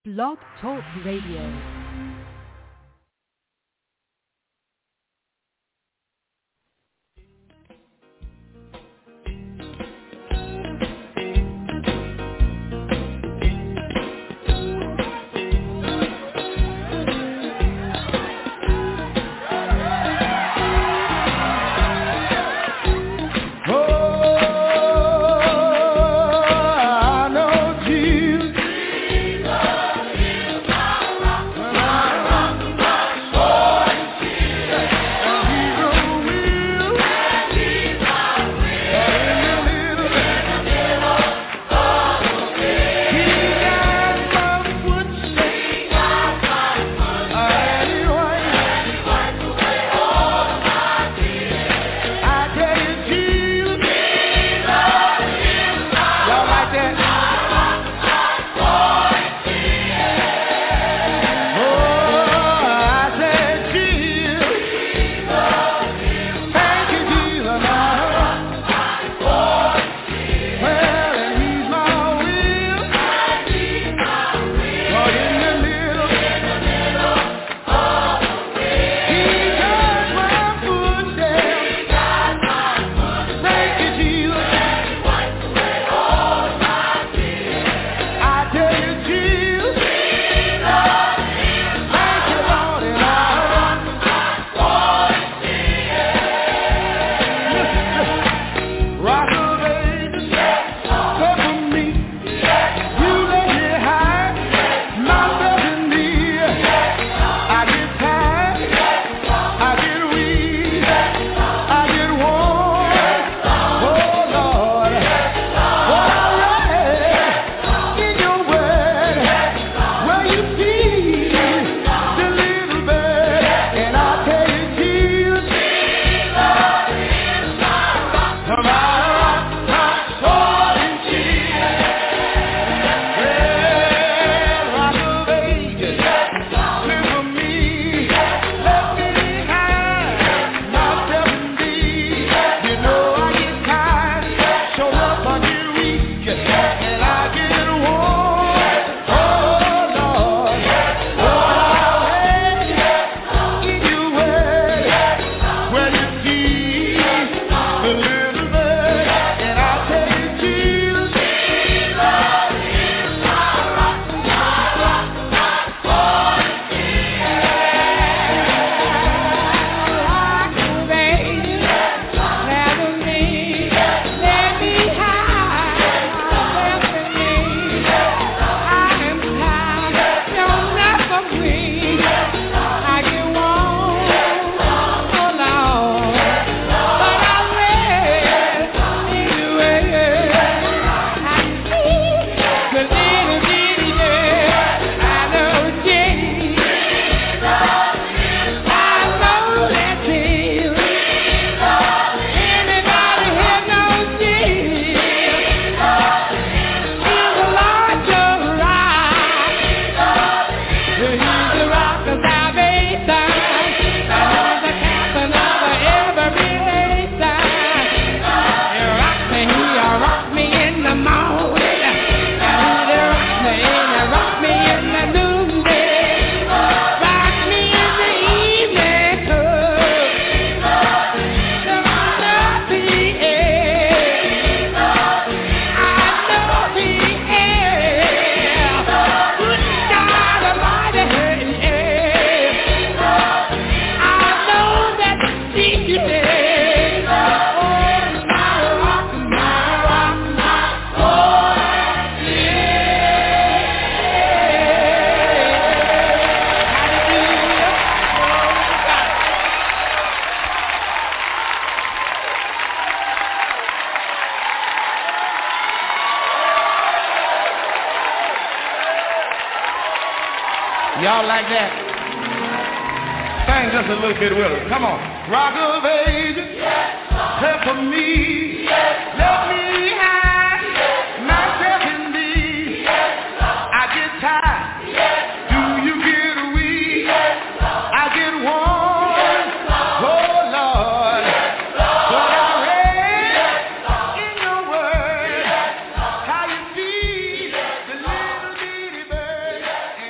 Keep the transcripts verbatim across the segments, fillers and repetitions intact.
Blog Talk Radio. Y'all like that? Sing just a little bit with us. Come on. Rock of ages, yes, help for me. Yes, let me hide yes, myself in thee. Yes, I get tired. Yes, do you get weak? Yes, I get warm. Yes, oh Lord. Yes, but I read yes, in your word yes, how you feed yes, the little bitty bird. Yes,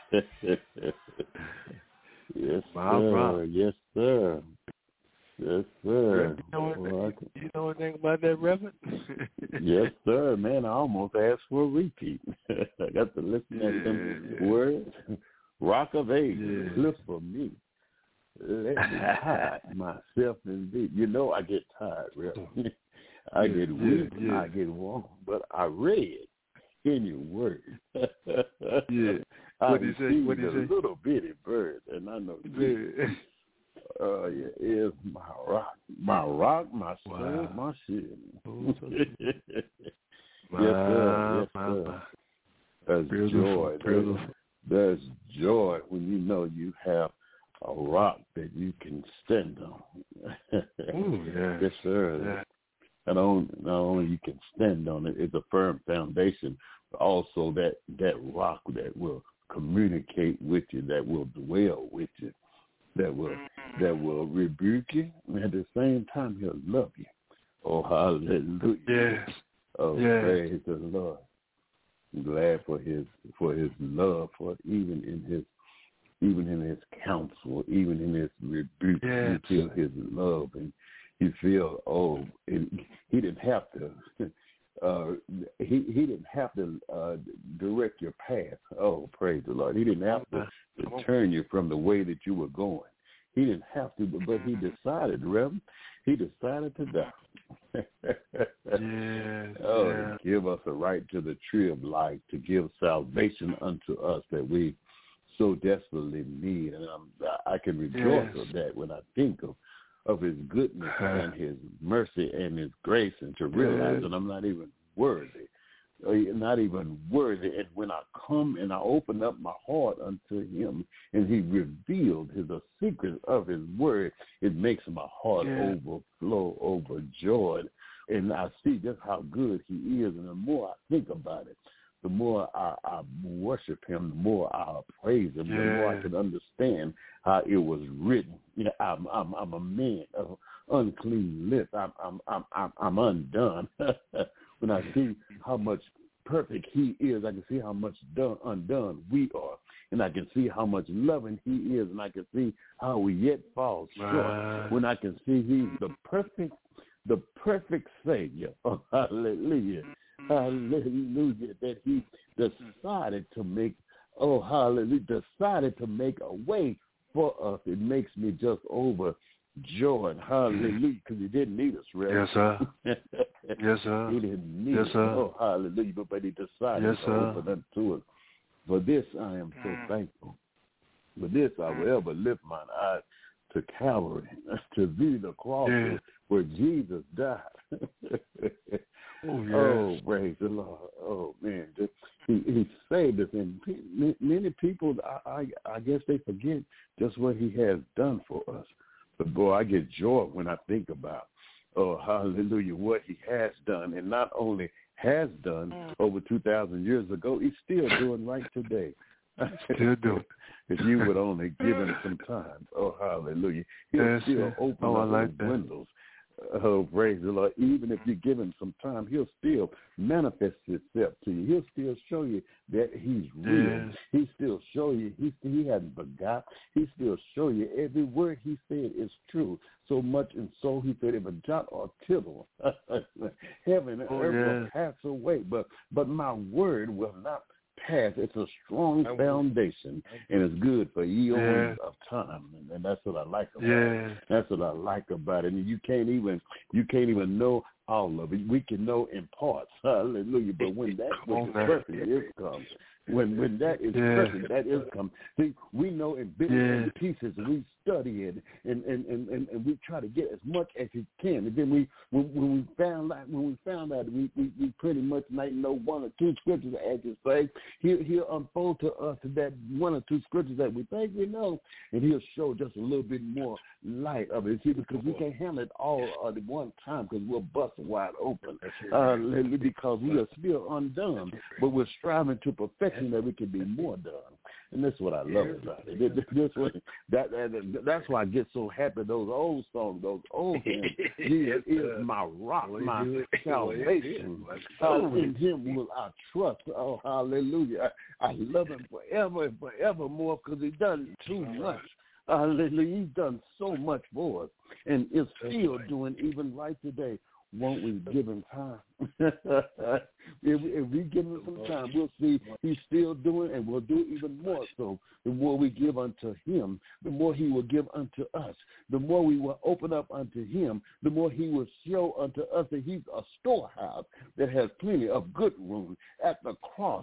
Yes, My sir. rock. Yes, sir. Yes, sir. You know, Well, I anything, you know anything about that, Reverend? Yes, sir. Man, I almost asked for a repeat. I got to listen yeah, to them yeah. words. Rock of Ages, Yeah. lift for me. Let me hide myself in thee. You know I get tired, really. I Yeah, get yeah, weak, yeah. I get warm, but I read in your word. Yeah. I What do you say? see What do you the say? little bitty bird, and I know Jesus, Yeah. uh, yeah, is my rock, my rock, my sword, Wow. my shield. Oh, so yes, My, sir. Yes, my, sir. my. There's Beautiful, joy. There's, beautiful. there's joy when you know you have a rock that you can stand on. Ooh, yeah. Yes, sir. Yeah. Not only, not only you can stand on it, it's a firm foundation, but also that, that rock that will communicate with you, that will dwell with you, that will that will rebuke you, and at the same time he'll love you. Oh, hallelujah. Yes. Oh, yes. praise the Lord. I'm glad for his for his love, for even in his even in his counsel, even in his rebuke, yes. you feel his love, and you feel, oh, it, he didn't have to uh, he he didn't have to uh, direct your path. Oh, praise the Lord. He didn't have to, to turn you from the way that you were going. He didn't have to, but he decided, Reverend, he decided to die. yes, oh, yeah. to give us a right to the tree of life, to give salvation unto us that we so desperately need. And I'm, I can rejoice yes. of that when I think of, of his goodness and his mercy and his grace, and to realize yes. that I'm not even worthy. Not even worthy. And when I come and I open up my heart unto him and he revealed his a secret of his word, it makes my heart yeah. overflow, overjoyed. And I see just how good he is. And the more I think about it, the more I, I worship him, the more I praise him, yeah. the more I can understand how it was written. You know, I'm I'm, I'm a man of unclean lips. I'm I'm I'm I'm, I'm undone. When I see how much perfect he is, I can see how much done, undone we are. And I can see how much loving he is, and I can see how we yet fall short. Right. When I can see he's the perfect, the perfect Savior. Oh, hallelujah. Hallelujah. That he decided to make, oh, hallelujah, decided to make a way for us. It makes me just over. Joy, hallelujah, because he didn't need us, right? Yes, sir. yes, sir. He didn't need yes, us. sir. Oh, hallelujah, but, but he decided yes, to sir. open unto us. For this I am so thankful. For this I will ever lift my eyes to Calvary, to thee the cross yeah. where Jesus died. oh, yes. oh, praise the Lord. Oh, man. Just, he, he saved us. And pe- many people, I, I, I guess they forget just what he has done for us. But, boy, I get joy when I think about, oh, hallelujah, what he has done. And not only has done over two thousand years ago, he's still doing right today. Still doing. If you would only give him some time, oh, hallelujah, he'll yes, still yeah. open oh, up like the windows. Oh, praise the Lord. Even if you give him some time, he'll still manifest himself to you. He'll still show you that he's real. Yes. He still show you he he hasn't forgot. He still show you every word he said is true. So much and so he said, if a jot or tittle, heaven and oh, earth yes. will pass away, but but my word will not pass. It's a strong foundation, and it's good for eons yeah. of time, and, and that's what I like about yeah. it. That's what I like about it. And you can't even you can't even know all of it. We can know in parts. Hallelujah. But when that which is perfect is come, when when that is yeah. perfect, that is come. See, we know in bits yeah. and pieces, and we study it, and and, and, and and we try to get as much as we can. And then we when, when we found out when we found out we, we, we pretty much might know one or two scriptures, as you say. He'll he'll unfold to us that one or two scriptures that we think we know, and he'll show just a little bit more light of it. See, because we can't handle it all at one time, because we'll bust wide open. Uh, because we are still undone, but we're striving to perfection that we can be more done. And that's what I love about it. This, this what, that, that, that's why I get so happy. Those old songs, those old hymns. Jesus is my rock, my salvation. Uh, in him will I trust. Oh, hallelujah. I, I love him forever and forevermore because he's done too much. Hallelujah. He's done so much for us and is still doing even right today. Won't we give him time? if, we, if we give him some time, we'll see he's still doing and will do even more so. The more we give unto him, the more he will give unto us. The more we will open up unto him, the more he will show unto us that he's a storehouse that has plenty of good room at the cross.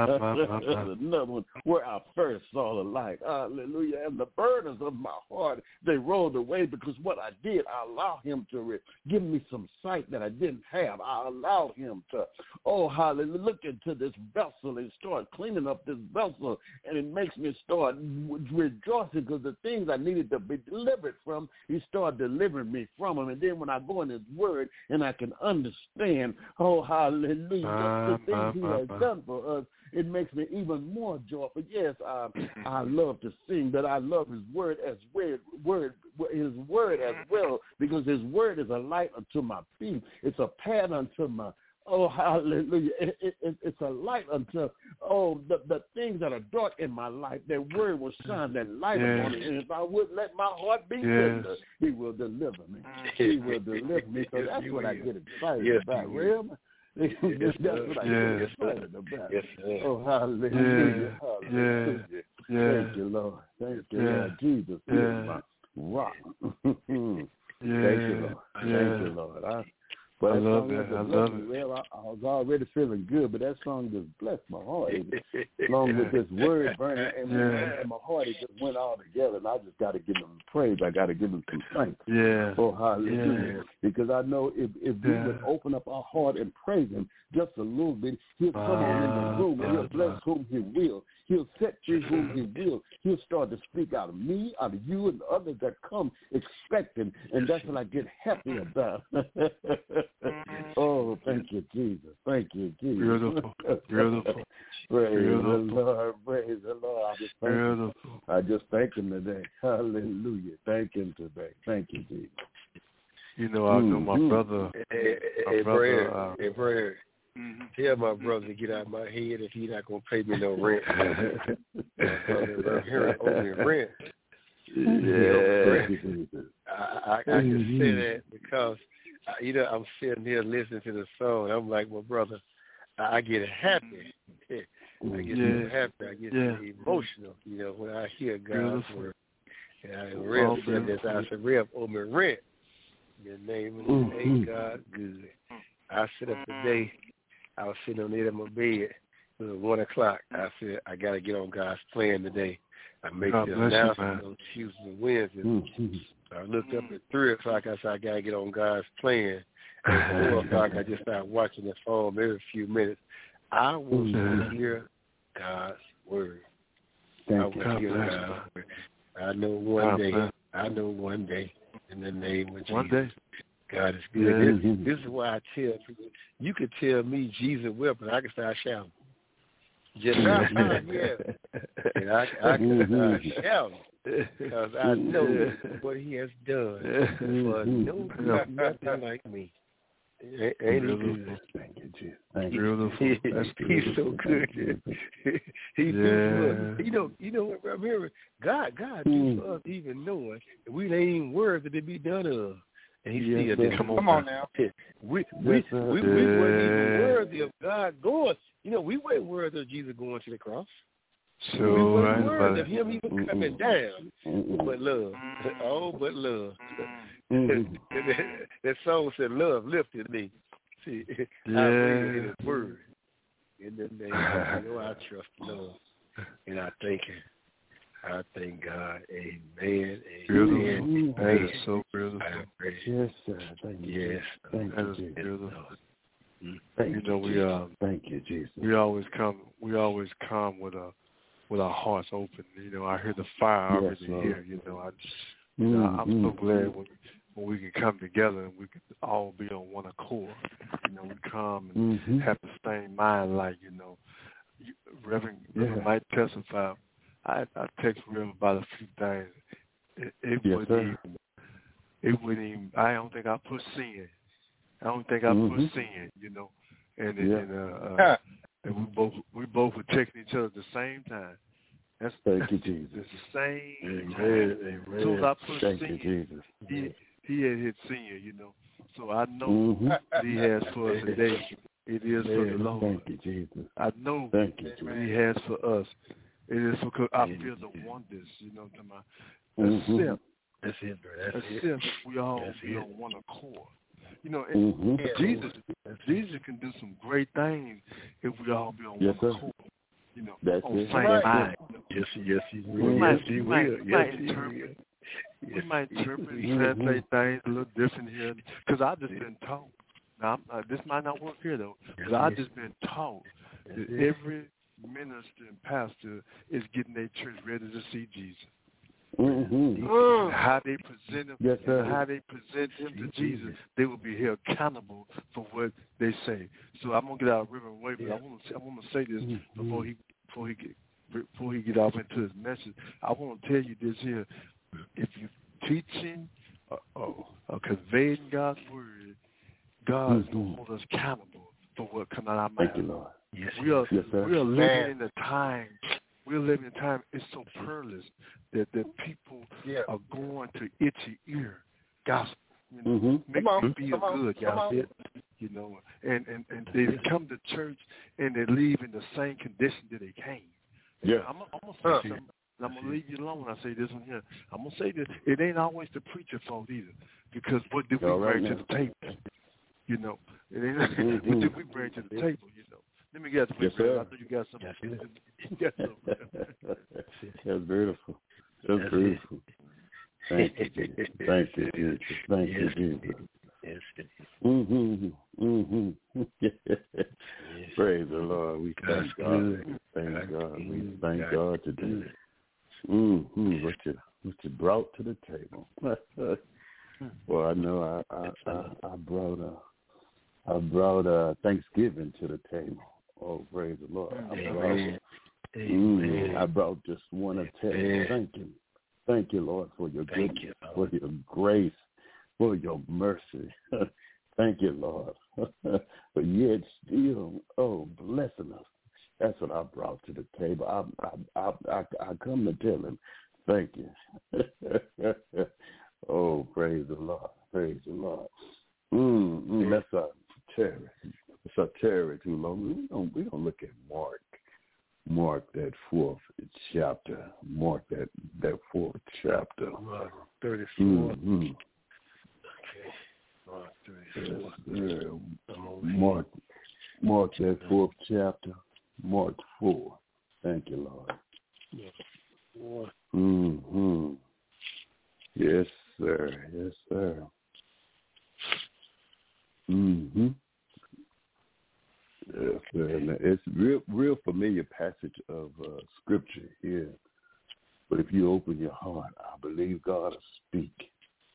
Another one where I first saw the light. Hallelujah. And the burdens of my heart, they rolled away because what I did, I allowed him to re- give me some sight that I didn't have. I allowed him to, oh, hallelujah, look into this vessel and start cleaning up this vessel. And it makes me start rejoicing because the things I needed to be delivered from, he started delivering me from them. And then when I go in his word and I can understand, oh, hallelujah, uh, the things uh, he uh, has uh. done for us, it makes me even more joyful. Yes, I, I love to sing, but I love his word as word, word, his word as well, because his word is a light unto my feet. It's a path unto my, oh, hallelujah. It, it, it, it's a light unto, oh, the, the things that are dark in my life. That word will shine that light yes. upon it. And if I would let my heart be yes. tender, he will deliver me. He will deliver me. So that's what I get excited yes, about, really. Yes, that's what I yes. get excited about. Yes, oh, hallelujah. Yes. Hallelujah. Yes. Thank you, Lord. Thank you, yes. Lord. Jesus yes. is my rock. yes. Thank you, Lord. Thank yes. you, Lord. I, But I that love song it. I love it. Well, I, I was already feeling good, but that song just blessed my heart. Along with this word burning in my, yeah. in my heart, it just went all together, and I just got to give him praise. I got to give him some thanks. Yeah. Oh, hallelujah. Yeah. Because I know if, if we yeah. would open up our heart and praise him just a little bit, he'll come uh, on in the room, and he'll bless uh, whom he will. He'll set free whom he will. He'll start to speak out of me, out of you, and others that come expecting, and that's what I get happy about. Oh, thank you, Jesus. Thank you, Jesus. Beautiful. Beautiful. Praise Beautiful. the Lord. Praise the Lord. I just thank Beautiful. him. I just thank him today. Hallelujah. Thank him today. Thank you, Jesus. You know, I know my brother. Hey, my hey, brother, Brad. uh, Hey, Brad. Mm-hmm. Tell my brother to get out of my head if he's not going to pay me no rent. Here owe me rent. Yeah. I, I, I can say that because, you know, I'm sitting here listening to the song. I'm like, well, brother, I get happy. I get yeah. so happy. I get yeah. so emotional, you know, when I hear God's Beautiful. word. And I Rev said this. I said, Rev owe me rent. In the name of the ain't God good. I sit up today. I was sitting on the edge of my bed. It was one o'clock. I said, I got to get on God's plan today. I make God the bless announcement you, on Tuesdays and Wednesdays. Mm-hmm. I looked up at three o'clock. I said, I got to get on God's plan. At four o'clock, I just started watching the phone every few minutes. I want mm-hmm. to hear God's word. Thank I want to hear God's word. I know one God day. Bless. I know one day. In the name of Jesus. One day. God is good. Yeah. This, this is why I tell people, you could tell me Jesus will, but I can start shouting. Just yeah. And I, I can start shouting because I know what he has done for no nothing like me. Ain't he good? Thank you, Jesus. Thank you. He, he's so good. He yeah. do for us. You know, you know what, remember, God, God mm. do for us even knowing that we ain't even worthy to be done of. And he yes, still did. Come on, Come on now. We we, yes, we, we, we yeah. weren't even worthy of God going. You know, we weren't worthy of Jesus going to the cross. So we weren't right, worthy of him even coming down. Mm-mm. But love. Oh, but love. Mm-hmm. That song said, love lifted me. See, yeah. I read in his word. In the name of you know, I trust love. And I thank him. I thank God. Amen. Beautiful. Amen. That is so beautiful. Yes, sir. Thank you. Yes. Thank that you, is Jesus. beautiful. Thank you know, we Jesus. um, thank you, Jesus. We always come. We always come with a, with our hearts open. You know, I hear the fire already yes, here. You know, I just, you know, mm-hmm. I'm so glad when when we can come together and we can all be on one accord. You know, we come and mm-hmm. have the same mind. Like you know, Reverend, Reverend yeah. might testify. I I text Rev about a few things. It, it yes, wouldn't sir. even. It wouldn't even. I don't think I put sin. I don't think I mm-hmm. put sin. You know, and yeah. and uh, uh, and we both we both were texting each other at the same time. That's Thank you, Jesus. It's the same. Amen. As soon as I put Thank sin, you, Jesus. he he had hit sin. You know, so I know mm-hmm. what He has for us today. It is for the Lord. Thank you, Jesus. I know Thank you, what Jesus. He has for us. It is because I feel the wonders. You know, to my mm-hmm. accept. That's it, bro. That's accept it. we all That's be it. on one accord. You know, and mm-hmm. Jesus, Jesus can do some great things if we all be on yes, one sir. accord. You know, That's on it. same That's mind. it. Yes, yes, He will. We Yes, might, He we might, will. we Yes, might He interpret, will. we might interpret and Mm-hmm. translate things a little different here. Because I just been taught. Now, I'm, uh, this might not work here though, but I just been taught that every minister and pastor is getting their church ready to see Jesus. Mm-hmm. And how they present him, yes, sir. and how they present him to Jesus, they will be held accountable for what they say. So I'm gonna get out of Reverend Way, but I want to I want to say this mm-hmm. before he before he get before he get off into his message. I want to tell you this here: if you're teaching or, or, or conveying God's word, God is mm-hmm. gonna hold us accountable for what comes out of our mouth. Thank you, Lord. Yes, we are yes, sir. we are living in a time. We're living in a time. It's so perilous that that people yeah. are going to itchy ear gospel. You know, mm-hmm. make come on, you feel come good, on, gospel. You know, and, and and they come to church and they leave in the same condition that they came. Yeah. I'm, I'm gonna say huh. something. And I'm gonna leave you alone when I say this one here. I'm gonna say this. It ain't always the preacher fault either, because what did we All right bring now. to the table? You know, it ain't. Mm-hmm. What did we bring to the table? You know. Let me get to yes, sir. I know you got something. You got something. That's beautiful. That's, That's beautiful. Thank you, Jesus. Thank you, Jesus. Thank yes. you, Jesus. Yes. Mm-hmm. Mm-hmm. yes. Praise the Lord. We thank God. Good. Thank God. We thank God, God today. Mm-hmm. What you what you brought to the table. Well, I know I I, I, I brought a I brought a Thanksgiving to the table. Oh, praise the Lord. I brought, mm, I brought just one to tell you, thank you. Thank you, Lord, for your goodness, you, for your grace, for your mercy. Thank you, Lord, for yet still, oh, blessing us. That's what I brought to the table. I I I, I, I come to tell him, thank you. Oh, praise the Lord. Praise the Lord. Mm, mm, that's a terror. It's a terror too long. We don't, we don't look at Mark. Mark that fourth chapter. Mark that, that fourth chapter. Mark thirty-four. Mm-hmm. Okay. Mark thirty-four. Uh, Mark, Mark that fourth chapter. Mark four. Thank you, Lord. Yes. Four. Mm-hmm. Yes, sir. Yes, sir. Mm-hmm. Yes, sir. It's real, real familiar passage of uh, scripture here. But if you open your heart, I believe God will speak.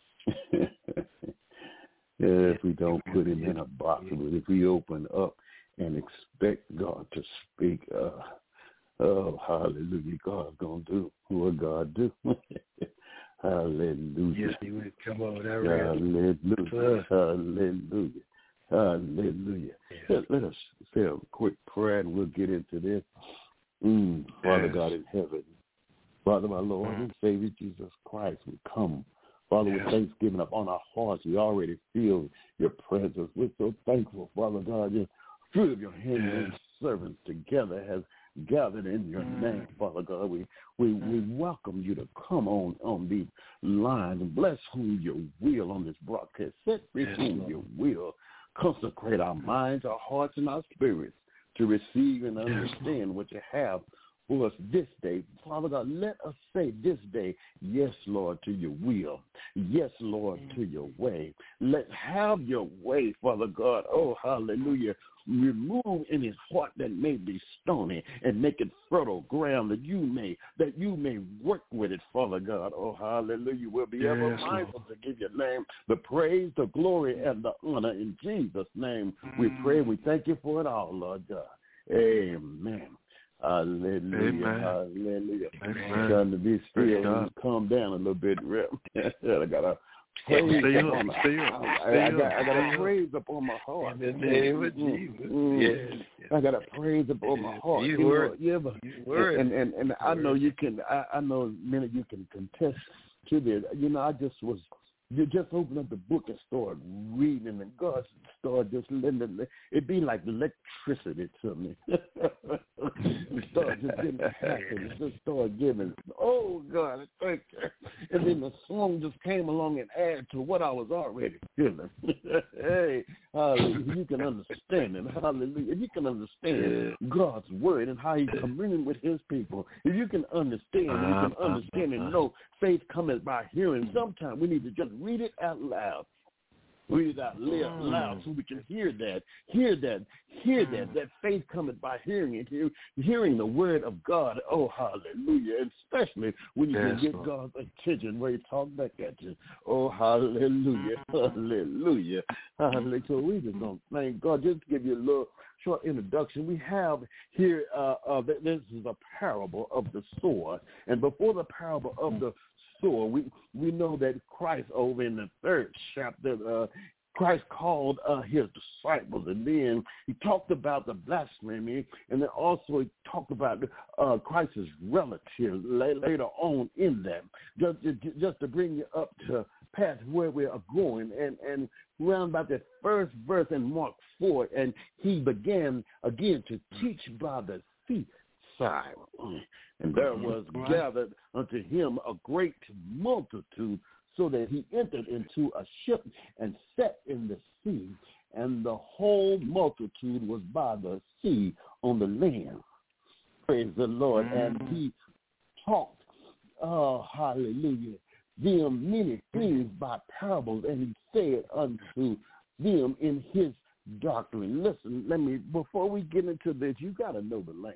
Yeah, if we don't put him in a box, but if we open up and expect God to speak, uh, oh, hallelujah, God's going to do what God do. Hallelujah. Yes, he would. Come on, that Hallelujah. Hallelujah. Hallelujah. Yes. Let, let us say a quick prayer and we'll get into this. Mm, Father yes. God in heaven, Father, my Lord and Savior Jesus Christ, we come, Father, yes. with thanksgiving upon our hearts. We already feel your presence. We're so thankful, Father God, your fruit of your hand yes. servants together has gathered in your mm. name, Father God. We we, mm. we welcome you to come on on these lines and bless whom you will on this broadcast. Set free yes, whom you will. Consecrate our minds, our hearts, and our spirits to receive and understand yes. what you have for us this day. Father God, let us say this day, yes, Lord, to your will. Yes, Lord, to your way. Let have your way, Father God. Oh, hallelujah. Remove any heart that may be stony and make it fertile ground that you may that you may work with it, Father God. Oh, hallelujah. We'll be yes, ever mindful to give your name the praise, the glory, and the honor. In Jesus' name we pray. We thank you for it all, Lord God. Amen. Hallelujah. Amen. Hallelujah. Amen. Trying to be still and calm down a little bit. I got a praise stay up up, on my stay up, I, stay I, got, up, I got a stay praise up on my heart. In the name of Jesus. Mm-hmm. Yes. I got a praise up on my heart. He's You word. know, you ever, He's word. and, and, and I know you can, I, I know many of you can contest to this. You know, I just was, you just open up the book and start reading, and God started just letting it, it'd be like electricity to me. It started just getting happy. It just started giving, oh God, thank you. And then the song just came along and added to what I was already feeling. Hey, hallelujah. You can understand it. Hallelujah. If you can understand God's word and how he's communing with his people, if you can understand, you can understand and know faith cometh by hearing. Sometimes we need to just read it out loud. Read it out loud so we can hear that, hear that, hear that. That faith cometh by hearing it, hear, hearing the word of God. Oh, hallelujah. And especially when you yes, can get Lord. God's attention where he talk back at you. Oh, hallelujah, hallelujah, hallelujah. So we just don't thank God. Just to give you a little short introduction, we have here, uh, uh, this is a parable of the sower. And before the parable of the sower, we, we know that Christ over in the third chapter, uh, Christ called uh, his disciples, and then he talked about the blasphemy, and then also he talked about uh, Christ's relatives later on in that, just, just to bring you up to past where we are going, and, and around about the first verse in Mark four, and he began again to teach by the sea side. And there was gathered unto him a great multitude, so that he entered into a ship and sat in the sea, and the whole multitude was by the sea on the land. Praise the Lord. And he talked, oh, hallelujah, them many things by parables, and he said unto them in his doctrine. Listen, let me, before we get into this, you got to know the language.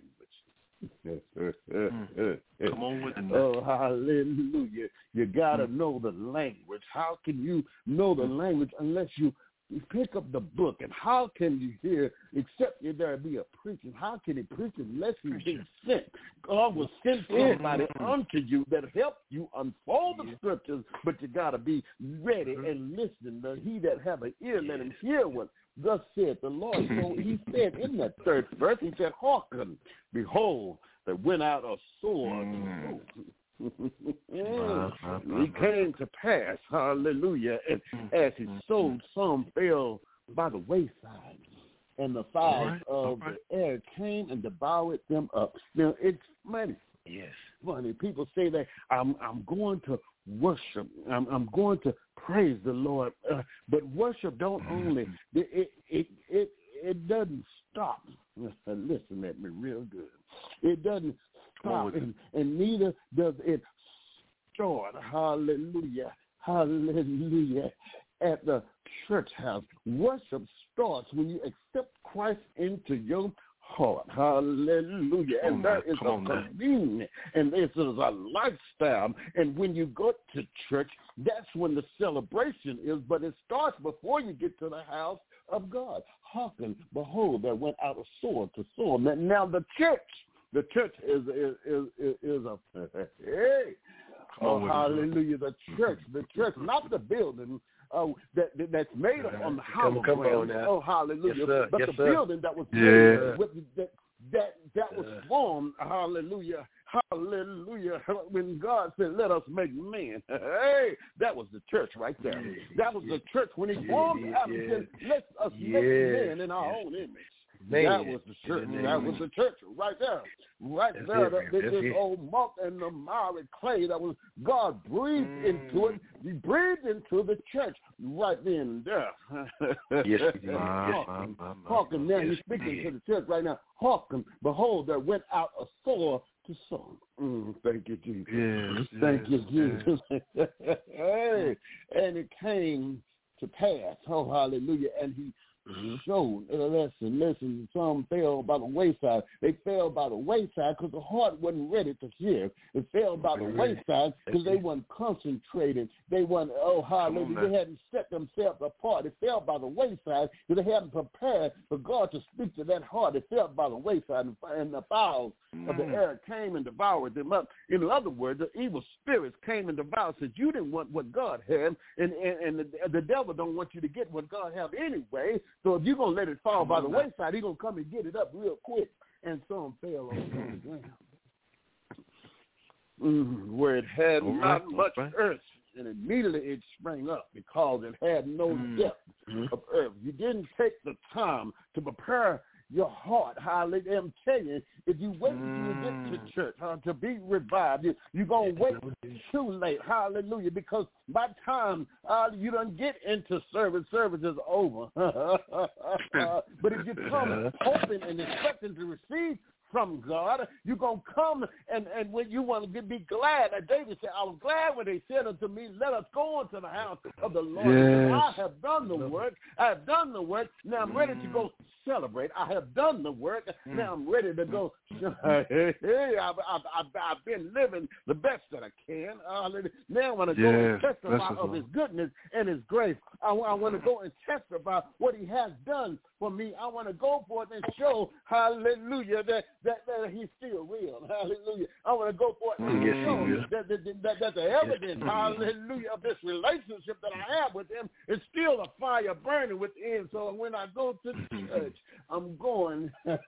Come on with it. Oh, hallelujah. You got to know the language. How can you know the language unless you pick up the book? And how can you hear, except if there be a preacher? How can he preach unless he be sent? God will send somebody unto you that help you unfold the scriptures, but you got to be ready and listening. He that have an ear, let him hear what thus said the Lord. So he said in that third verse, he said, hearken, behold, there went out a sword. Mm. He came to pass, hallelujah, and as he sowed, some fell by the wayside, and the fowls right. of right. the air came and devoured them up. Now, it's funny. Yes. Funny. People say that I'm I'm going to worship. I'm I'm going to praise the Lord. Uh, but worship don't only it it it it, it doesn't stop. Listen at me real good. It doesn't stop, and, and neither does it start. Hallelujah, hallelujah. At the church house, worship starts when you accept Christ into your heart. Hallelujah. And that is a communion, and this is a lifestyle. And when you go to church, that's when the celebration is, but it starts before you get to the house of God. Hearken, behold, there went out a sword to sword. Now the church, the church is is is, is, is a hey. Oh, hallelujah. The church, the church, not the building. Oh, that, that that's made up on the house. Come, come on now. Oh, hallelujah! Yes, sir. But yes, the sir. building that was yeah. made with that that that was formed. Hallelujah! Hallelujah! When God said, "Let us make man," hey, that was the church right there. That was the church when He formed Adam. He said, "Let us yes. make man in our yes. own image." Man. That was the church. That was the church right there. Right That's there. It, that, this it. old muck and the miry clay that was God breathed mm. into it. He breathed into the church right then and there. Yes, he did. Hearken, hearken. Now yes, he's speaking to the church right now. Hearken, behold, there went out a sword to sow. Mm, thank you, Jesus. Yes, thank yes, you, Jesus. Hey, and it came to pass. Oh, hallelujah. And he mm-hmm. showed. Uh, listen, listen, some fell by the wayside. They fell by the wayside because the heart wasn't ready to hear. It fell by the wayside because they weren't concentrated. They weren't, oh, hallelujah, they hadn't set themselves apart. It fell by the wayside because they hadn't prepared for God to speak to that heart. It fell by the wayside, and the fowls mm. of the air came and devoured them up. In other words, the evil spirits came and devoured. Said you didn't want what God had, and, and, and the, the devil don't want you to get what God have anyway. So if you're going to let it fall by the wayside, he's going to come and get it up real quick. And some fell on the ground. Mm, where it had oh, not right, much right. earth, and immediately it sprang up because it had no mm. depth mm. of earth. You didn't take the time to prepare your heart. Hallelujah. I'm telling you, if you wait until mm. you get to church uh, to be revived, you, you're going to wait too late. Hallelujah. Because by the time uh, you don't get into service, service is over. uh, but if you come hoping and expecting to receive from God, you're going to come, and, and when you want to be glad, like David said, I was glad when they said unto me, let us go into the house of the Lord. Yes. I have done the work. I have done the work. Now I'm ready to go celebrate. I have done the work. Now I'm ready to go. Hey, I've, I've, I've, I've been living the best that I can. Uh, now I want to go yes. and testify of his goodness and his grace. I, I want to go and testify what he has done for me. I want to go forth and show, hallelujah, that, that, that he's still real. Hallelujah. I want to go forth and yes, show that, that, that, that the evidence, yes. hallelujah, of this relationship that I have with him is still a fire burning within. So when I go to church, I'm going,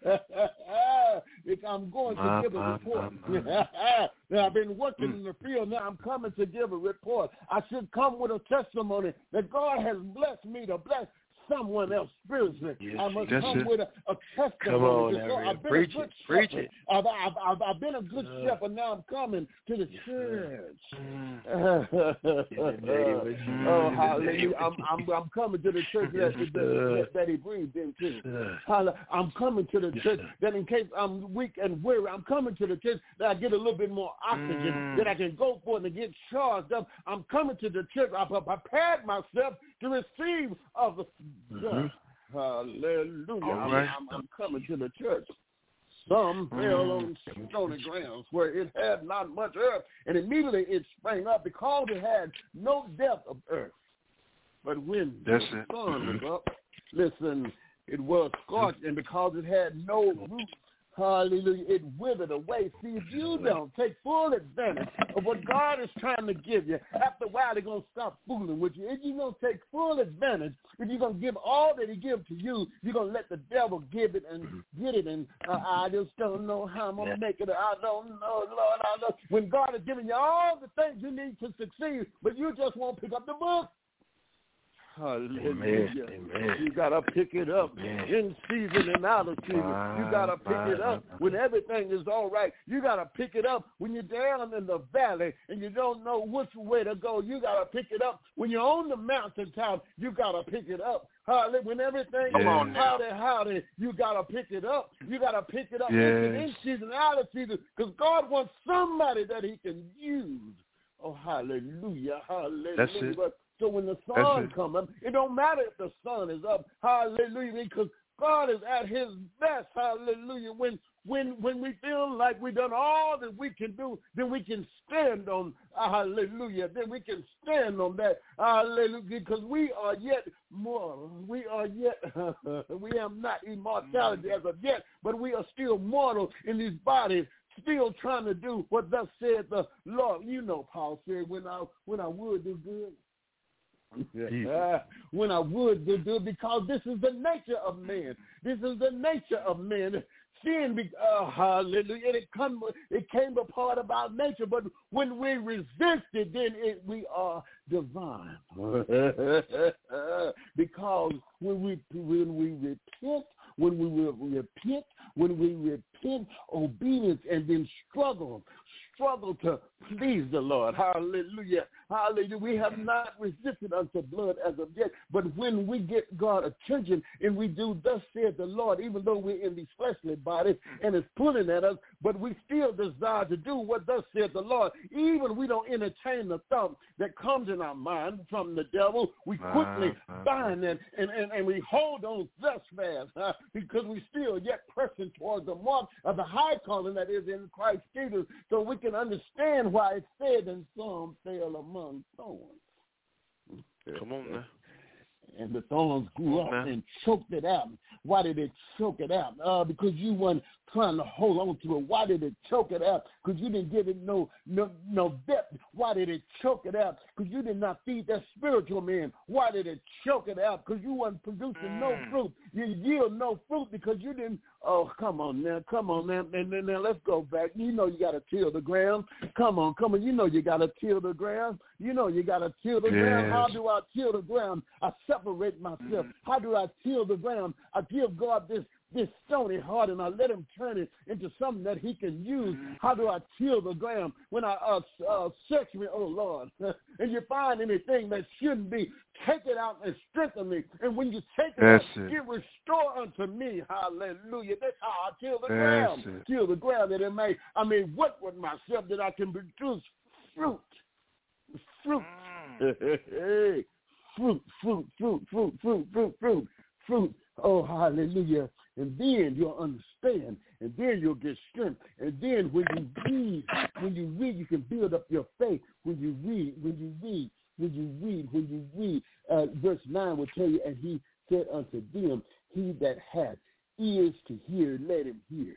I'm going to my, give a report. My, my. Now, I've been working mm. in the field. Now I'm coming to give a report. I should come with a testimony that God has blessed me to bless someone else spiritually. Yes, I must come it. with a, a testimony. Come on, now, I've been preach a good it, preach shepherd. It. I've, I've, I've, I've been a good uh, shepherd. Now I'm coming to the church. Oh, hallelujah. I'm, I'm, I'm coming to the church that, that, that, that he breathed into. I'm coming to the church that in case I'm weak and weary, I'm coming to the church that I get a little bit more oxygen, mm. that I can go for and get charged up. I'm coming to the church. I've prepared myself to receive of the mm-hmm. hallelujah. Right. I'm, I'm coming to the church. Some mm. fell on stony grounds where it had not much earth, and immediately it sprang up because it had no depth of earth. But when That's the it. sun was up, listen, it was scorched, and because it had no root, hallelujah, it withered away. See, if you don't take full advantage of what God is trying to give you, after a while they're going to stop fooling with you. If you're going to take full advantage, if you're going to give all that he gives to you, you're going to let the devil give it and get it, and uh, I just don't know how I'm going to make it. I don't know, Lord. I know. When God is giving you all the things you need to succeed, but you just won't pick up the book. Hallelujah. Amen. Amen. You got to pick it up Amen. in season and out of season. You got to pick it up when everything is all right. You got to pick it up when you're down in the valley and you don't know which way to go. You got to pick it up when you're on the mountaintop. You got to pick it up. Hallelujah. When everything yeah. is howdy, howdy, you got to pick it up. You got to pick it up yes. in, in season, out of season, because God wants somebody that he can use. Oh, hallelujah. Hallelujah. That's it. So when the sun comes up, it don't matter if the sun is up, hallelujah, because God is at his best, hallelujah. When when when we feel like we've done all that we can do, then we can stand on, hallelujah, then we can stand on that, hallelujah, because we are yet mortal. We are yet, we have not immortality as of yet, but we are still mortal in these bodies, still trying to do what thus said the Lord. You know, Paul said, when I when I would do good, Uh, when I would do, do because this is the nature of man. This is the nature of man. Sin, be, uh, hallelujah, it, come, it came a part of our nature, but when we resist it, then it, we are divine. Because when we when we repent, when we repent, when we repent, obedience, and then struggle, struggle to please the Lord. Hallelujah. Hallelujah. We have not resisted unto blood as of yet, but when we get God's attention and we do thus saith the Lord, even though we're in these fleshly bodies and it's pulling at us, but we still desire to do what thus saith the Lord. Even we don't entertain the thought that comes in our mind from the devil, we quickly bind it and, and, and we hold on thus fast uh, because we still yet pressing towards the mark of the high calling that is in Christ Jesus, so we can understand why it said in Psalm fell among thorns. Come on now. And the thorns grew up and choked it out. Why did it choke it out? Uh, because you weren't trying to hold on to it. Why did it choke it out? Because you didn't give it no no no depth. Why did it choke it out? Because you did not feed that spiritual man. Why did it choke it out? Because you weren't producing mm. no fruit. You yield no fruit because you didn't. Oh, come on now, come on now, and then now let's go back. You know you got to till the ground. Come on, come on. You know you got to till the ground. You know you got to till the yes. ground. How do I till the ground? I separate myself. How do I till the ground? I give God this this stony heart and I let him turn it into something that he can use. How do I till the ground? When I uh, uh, search me, oh Lord, and you find anything that shouldn't be, take it out and strengthen me. And when you take it That's out, it. you restore unto me. Hallelujah. That's how I till the That's ground. it. Till the ground that it may, I mean, work with myself that I can produce fruit. Fruit. Mm. fruit, fruit, fruit, fruit, fruit, fruit, fruit, fruit. Oh, hallelujah. And then you'll understand, and then you'll get strength. And then when you read, when you read, you can build up your faith. When you read, when you read, when you read, when you read, uh, verse nine will tell you, and he said unto them, he that hath ears to hear, let him hear.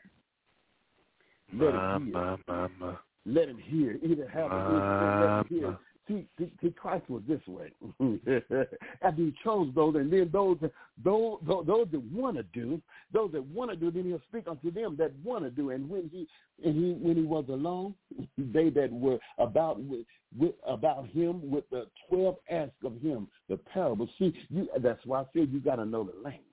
Let ma, him hear. Ma, ma, ma. Let him hear. Either have ma, ears, let him hear. See, see, Christ was this way. After he chose those, and then those, those, those that want to do, those that want to do, then he'll speak unto them that want to do. And when he, and he, when he was alone, they that were about with, with about him, with the twelve asked of him the parable. See, you, that's why I said you got to know the language.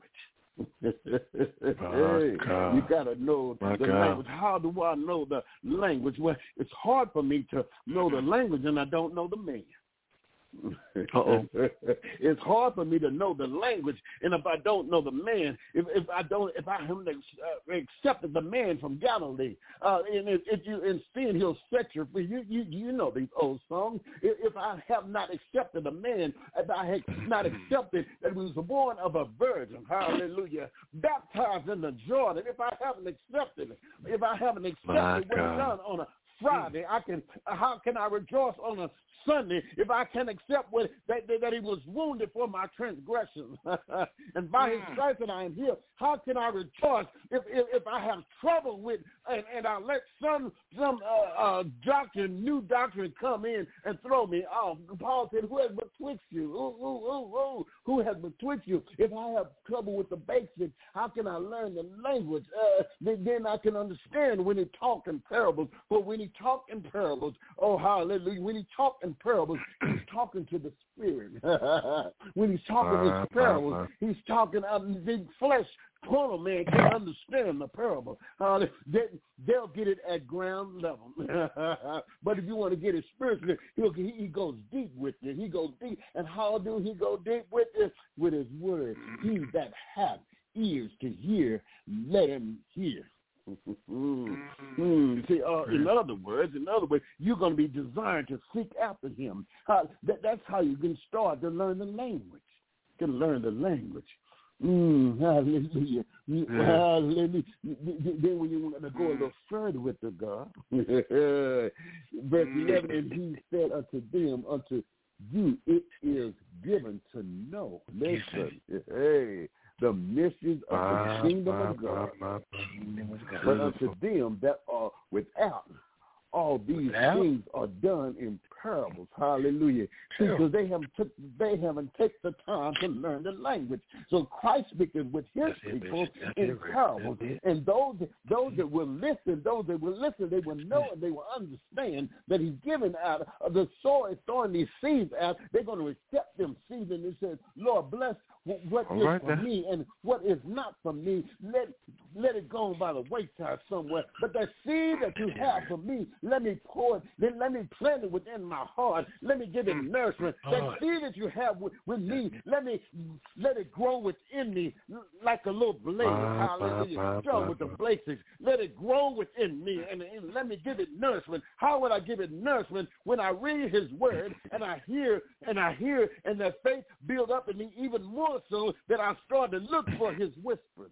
Hey, you gotta know My the God. language. How do I know the language? Well, it's hard for me to know the language and I don't know the man. Uh-oh. It's hard for me to know the language, and if I don't know the man, if, if I don't, if I haven't uh, accepted the man from Galilee, uh, and if, if you instead he'll set you free. You, you you know these old songs. If, if I have not accepted the man, if I have not accepted that he was born of a virgin, hallelujah, baptized in the Jordan. If I haven't accepted it, if I haven't accepted My what he God. done on a Friday, I can. How can I rejoice on a Sunday if I can accept what that, that, that he was wounded for my transgressions, and by his stripes that I am healed? How can I rejoice if if, if I have trouble with and, and I let some some uh, uh, doctrine, new doctrine, come in and throw me off? Paul said, "Who has betwixt you? Ooh, ooh, ooh, ooh. Who has betwixt you?" If I have trouble with the basics, how can I learn the language? Uh, then, then I can understand when he talk in parables. But when he talk in parables, oh hallelujah! When he talk in parables, he's talking to the spirit. When he's talking uh, in parables, uh, uh. he's talking out of the flesh. Carnal man can't understand the parable. Uh, they, they'll get it at ground level. But if you want to get it spiritually, he'll, he, he goes deep with it. He goes deep. And how do he go deep with it? With his word. He that hath ears to hear, let him hear. mm-hmm. See, uh, in other words, in other words, you're going to be desiring to seek after him. Uh, that, that's how you can start to learn the language. You can learn the language. Mm, hallelujah. Yeah. Hallelujah. Then when you want to go a little further with the God, verse eleven, and he said unto them, unto you it is given to know. Listen, hey, the mysteries of the kingdom of God. But unto them that are without, all these without? things are done in parables. Hallelujah. Because they haven't took they haven't taken the time to learn the language. So Christ speaking with his That's people it, in it, parables. And those those that will listen, those that will listen, they will know and they will understand that he's given out of the soil, throwing these seeds out. They're going to accept them seeds, and it says, Lord, bless what is right, for then. me and what is not for me. Let let it go by the wayside somewhere. But that seed that you have for me, let me pour it, then let me plant it within my heart. Let me give it nourishment. That seed that you have with, with me, let me let it grow within me like a little blade. Hallelujah. Strong with the blazes. Let it grow within me and, and let me give it nourishment. How would I give it nourishment? When I read his word and I hear and I hear and that faith build up in me even more so that I start to look for his whispers.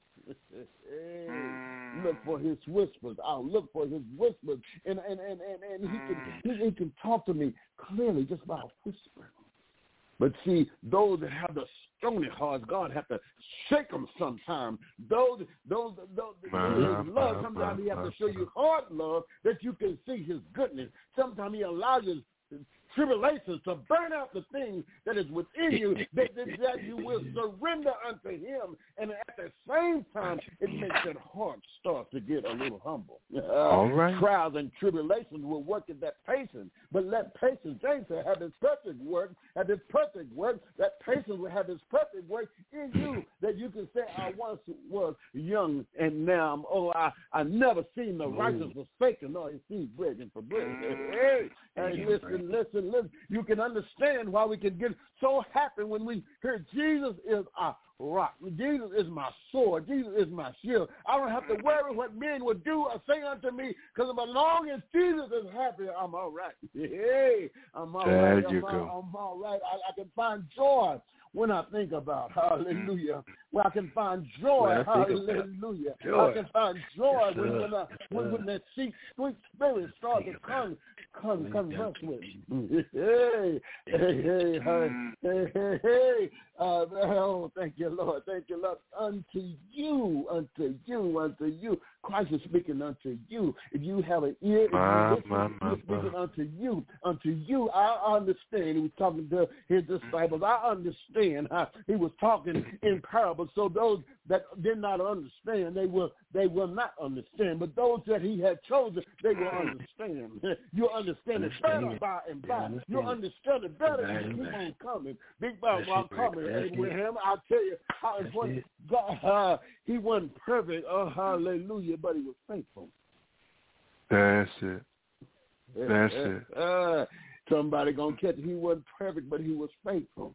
Look for his whispers. I'll look for his whispers. And and, and, and, and he can he, he can talk to me clearly just by a whisper. But see, those that have the stony hearts, God have to shake them sometimes. Those, those, those, those love, sometimes he has to show you hard love that you can see his goodness. Sometimes he allows you tribulations to burn out the things that is within you, that, that, that you will surrender unto him. And at the same time, it makes that heart start to get a little humble. Uh, All right. Trials and tribulations will work at that patience. But let patience, James said, have its perfect work, have its perfect work, that patience will have its perfect work in you, that you can say, I once was young and now I'm old. I, I never seen the righteous forsaken, nor his seed begging for bread. Hey, hey, listen, listen. Listen, you can understand why we can get so happy when we hear Jesus is our rock. Jesus is my sword. Jesus is my shield. I don't have to worry what men will do or say unto me, because as long as Jesus is happy, I'm all right. Hey, I'm all there right. You I'm, go. all, I'm all right. I, I can find joy when I think about hallelujah. Where I can find joy, hallelujah. Joy. I can find joy yes, when, when, I, when, when that sweet, sweet spirit starts to come, come, converse with me. Hey, hey, hey, hey, hey, hey, hey. Uh, oh, thank you, Lord. Thank you, Lord. Unto you, unto you, unto you. Christ is speaking unto you. If you have an ear, if you listen, he's speaking unto you. Unto you, I understand. He was talking to his disciples. I understand how he was talking in parables. So those that did not understand, they will they will not understand. But those that he had chosen, they will understand. You'll understand it better by and by. You'll understand it better and keep on coming. Big Bob, while coming with him, I'll tell you how important God, uh, he wasn't perfect. Oh, hallelujah, but he was faithful. That's it. That's it. Uh, somebody gonna catch it. He wasn't perfect, but he was faithful.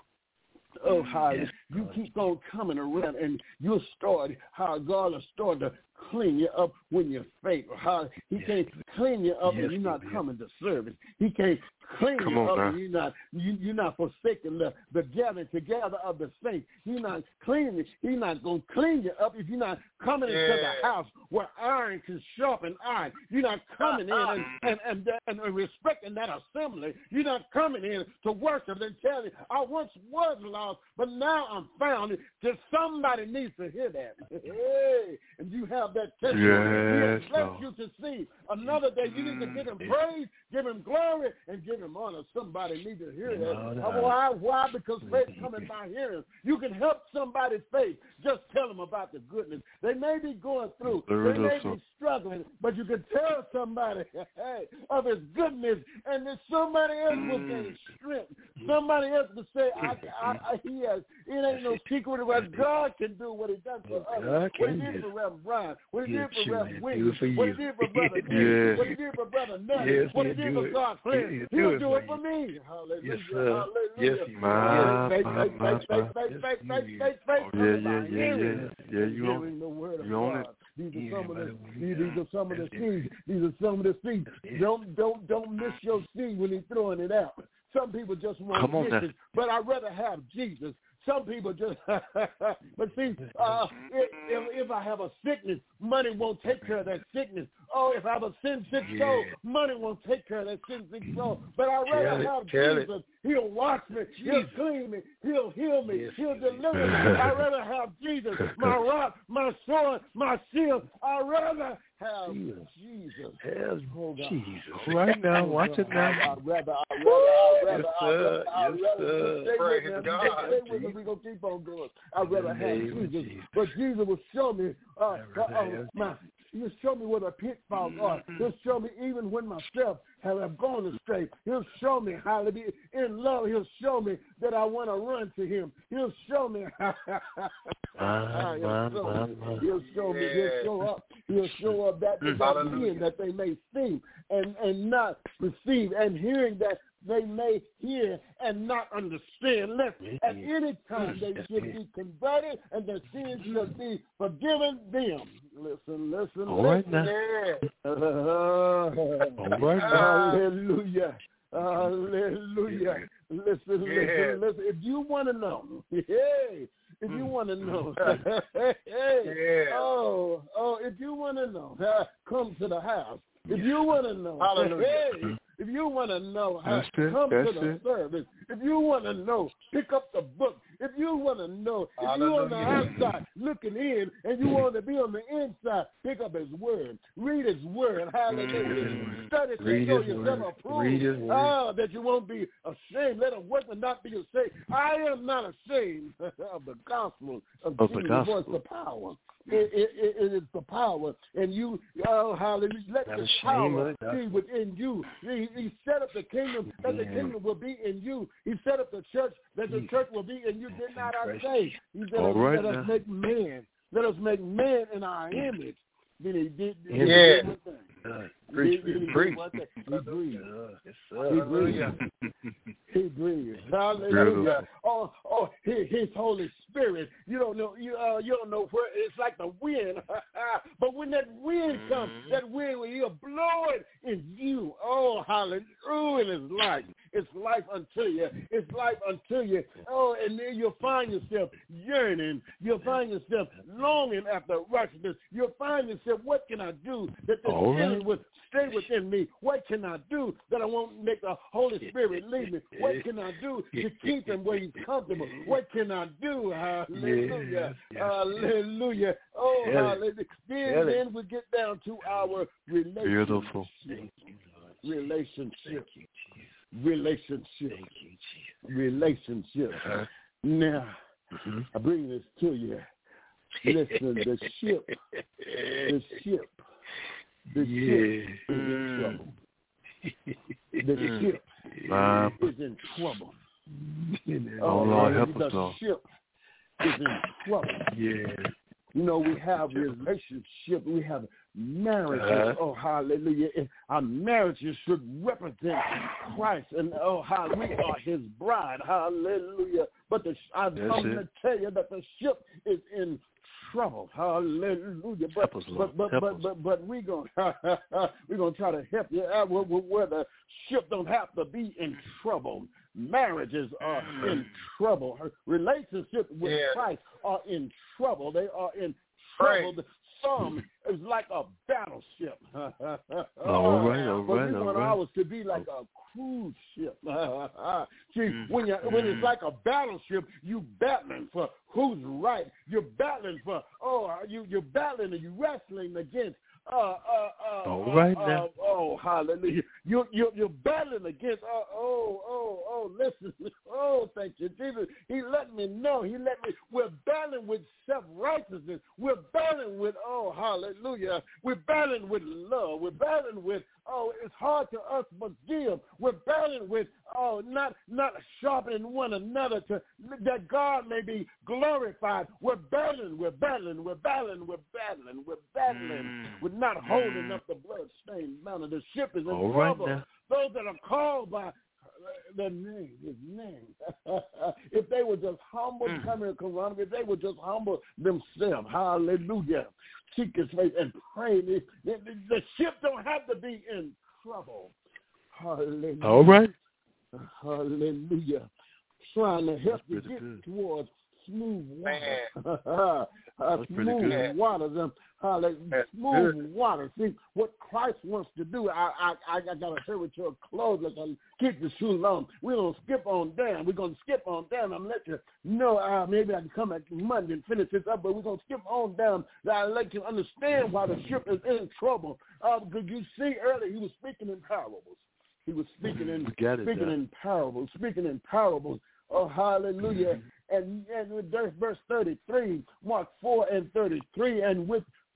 Oh, how yes, you keep on coming around and you'll start, how God will start to clean you up when you're faithful. How he yes, can't clean you up yes, and you're not yes. coming to service. He can't clean Come you on, up man. and you're not, you, you're not forsaking the, the gathering together of the saints. He's not cleaning. He's not going to clean you up if you're not coming yeah. into the house where iron can sharpen iron. You're not coming in and, and, and, and, and respecting that assembly. You're not coming in to worship and telling, I once was lost, but now I'm found. Just somebody needs to hear that. Hey, and you have that testimony. Yes, He has blessed you to see another day. You need to give him praise, give him glory, and give him honor. Somebody needs to hear that. No, no. Why? Why? Because faith coming by hearing. You can help somebody's faith. Just tell them about the goodness. They may be going through. There they may be struggling, but you can tell somebody hey, of his goodness, and then somebody else will gain strength. Somebody else will say, I, I, I, he has. It ain't no secret what God can do, what he done for us. What he did for Reverend Brian, what he did for Reverend Williams, what he did for Brother Nick, what he did for Brother Nelly, what he did for God Flynn. He'll do it for me. Hallelujah. Yes, sir. Hallelujah. Yes, my, faith, my, faith, my, faith, faith, faith, faith, faith, faith, faith, oh, yeah, yeah, yeah, yeah, yeah. You hearing the word of God. These are some of the these are some of the That's seeds. These are some of the seeds. Don't don't don't miss your seed when he's throwing it out. Some people just want riches, but I'd rather have Jesus. Some people just, but see, uh, if, if, if I have a sickness, money won't take care of that sickness. Oh, if I have a sin sick soul, money won't take care of that sin sick soul. But I'd rather tell have it, Jesus. It. He'll wash me. Jesus. He'll clean me. He'll heal me. Yes, He'll deliver me. I'd rather have Jesus, my rock, my sword, my shield. I'd rather have Jesus. Jesus. Have oh, Jesus. Right now, watch it now. I'd rather, I'd rather, I'd rather, yes, I'd rather, I'd yes, rather sir. stay with Praise him. God. Stay with him. We're going to keep on going. I'd rather have Jesus. Jesus. But Jesus will show me uh, uh, uh, my he'll show me where the pitfalls are. He'll show me even when myself have, have gone astray. He'll show me how to be in love. He'll show me that I want to run to him. He'll show me. he'll, show me. he'll show me. He'll show up. He'll show up that that, that they may see and, and not receive, and hearing that they may hear and not understand. Lest at any time they should be converted and their sins should be forgiven them. Listen, listen, All right listen. Now. Uh, All right now. Hallelujah. Hallelujah. Listen, Yeah. listen, listen. If you want to know, hey, if you want to know, hey, Yeah. oh, oh, if you want to know, come to the house. If you want to know, Hallelujah. hey, if you want to know, That's it. come That's to the it. service. If you want to know, pick up the book. If you want to know, if you're on the outside looking in and you want to be on the inside, pick up his word. Read his word. Hallelujah. Study to Read show his yourself word. approved. Read his word. Ah, that you won't be ashamed. Let a workman not be ashamed. I am not ashamed of the gospel of, Of Jesus. the gospel. What's the power? It, it, it, it is the power, and you, oh, hallelujah, let Not the ashamed power of the be within you. He, he set up the kingdom, that the kingdom will be in you. He set up the church, that the church will be in you. Did not I say? He said, All right let now. us make man. Let us make man in our image. Then he did, did, Yeah. did one thing. Uh, preach, He- he did preach. one thing. He breathed. Uh, yes, He sir. breathed. He breathed. Hallelujah. Oh, oh, his, his Holy Spirit. You don't know. You uh, you don't know where. It's like the wind. But when that wind comes, that wind when you blow it in you. Oh, hallelujah! It's life. It's life unto you. It's life unto you. Oh, and then you'll find yourself yearning. You'll find yourself longing after righteousness. You'll find yourself, what can I do that this All right. feeling would stay within me? What can I do that I won't make the Holy Spirit lead me? What can I do to keep him where he's comfortable? What can I do? Hallelujah. Yes. Hallelujah. Oh, Tell it. hallelujah. Then, Tell it. then we get down to our relationship. Beautiful. Relationship. Thank you, Jesus. Relationship. Thank you, Jesus. Relationship. Uh-huh. Now, Mm-hmm. I bring this to you. Listen, the ship, the ship, the ship is in trouble. The ship Um, is in trouble. Oh, Lord, man, help us, the Lord. ship is in trouble. Yeah. You know, we have relationship, we have marriages. Uh-huh. Oh, hallelujah. And our marriages should represent Christ. And, oh, how we are his bride. Hallelujah. But the, I'm That's coming it. to tell you that the ship is in trouble. Hallelujah. But Help us, Lord. but but Help but, us. but but we're gonna we're gonna try to help you out where, where the ship don't have to be in trouble. Marriages are in trouble. Relationships with Yeah. Christ are in trouble. They are in Right. trouble. Some is like a battleship. All right, all But right, we all want right. ours to be like a cruise ship. See, Mm. when you when it's like a battleship, you battling for who's right. You're battling for oh, you you're battling and you wrestling against. Uh, uh, uh, All uh, right uh, now. Oh, hallelujah! You you you're battling against. Uh, oh, oh, oh! Listen. Oh, thank you, Jesus. He let me know. He let me. We're battling with self-righteousness. We're battling with. Oh, hallelujah! We're battling with love. We're battling with. Oh, it's hard to us but give. We're battling with. Oh, not not sharpening one another to that God may be glorified. We're battling. We're battling. We're battling. We're battling. We're battling. Mm. We're not holding up the blood-stained banner. The ship is in All right trouble. now. Those that are called by the name, his name. If they would just humble, Mm. come here, Quran, if they would just humble themselves, hallelujah, seek his face and pray. The, the, the ship don't have to be in trouble. Hallelujah. All right. Hallelujah. Trying to help you That's get pretty good. towards smooth Man. water. uh, That's pretty smooth good. waters. Um, hallelujah. That's Smooth good. water. See, what Christ wants to do, I I, I, I got to hurry to a close. Let's um, keep this too long. We're going to skip on down. We're going to skip on down. I'm let you know, uh, maybe I can come back Monday and finish this up, but we're going to skip on down. I'll let you understand why the ship is in trouble. Uh, because you see earlier, he was speaking in parables. He was speaking in We got it, speaking Doc. in parables, speaking in parables. Oh, hallelujah. And, and with verse, verse thirty-three, Mark four and thirty-three, and with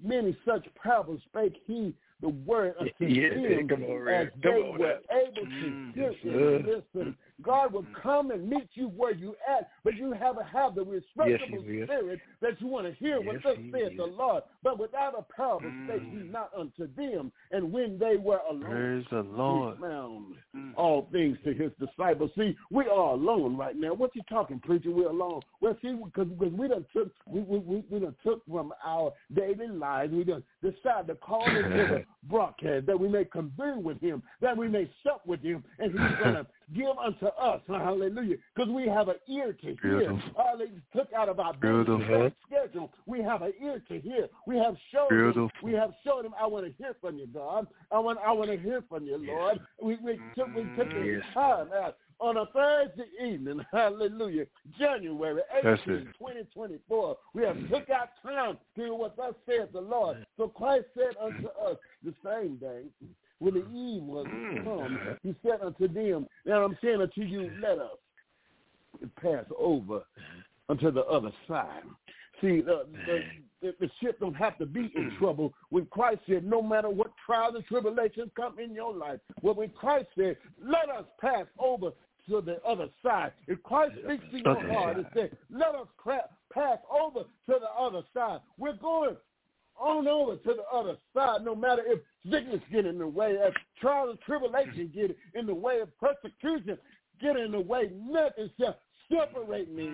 many such parables spake he the word unto yeah, them come on, as come they on, were man. able to Mm, hear yes, and listen. God will come and meet you where you at, but you have to have the respectable yes, spirit that you want to hear yes, what thus saith the Lord. But without a parable Mm. spake he not unto them. And when they were alone, Praise the Lord. he found Mm. all things to his disciples. See, we are alone right now. What you talking, preacher? We're alone. Well, see, because we done took we we we, we done took from our daily lives. We done decided to call into the broadcast that we may convene with him, that we may sup with him, and he's gonna give unto us, hallelujah, because we have an ear to hear. Beautiful. Hallelujah. Took out of our Beautiful. busy schedule, we have an ear to hear. We have showed Beautiful. him. We have showed him. I want to hear from you, God. I want. I want to hear from you, Lord. We we took we took the Yes. time out on a Thursday evening, hallelujah, January eighteenth, twenty twenty-four. We have took out time to hear what thus saith the Lord. So Christ said unto us the same day, when the eve was come, he said unto them, now I'm saying unto you, let us pass over unto the other side. See, the, the, the ship don't have to be in trouble. When Christ said, no matter what trials and tribulations come in your life, well, when Christ said, let us pass over to the other side. If Christ speaks to your heart and says, let us pass over to the other side, we're going on over to the other side, no matter if sickness get in the way, if trials and tribulation get in the way, if persecution get in the way, nothing shall separate me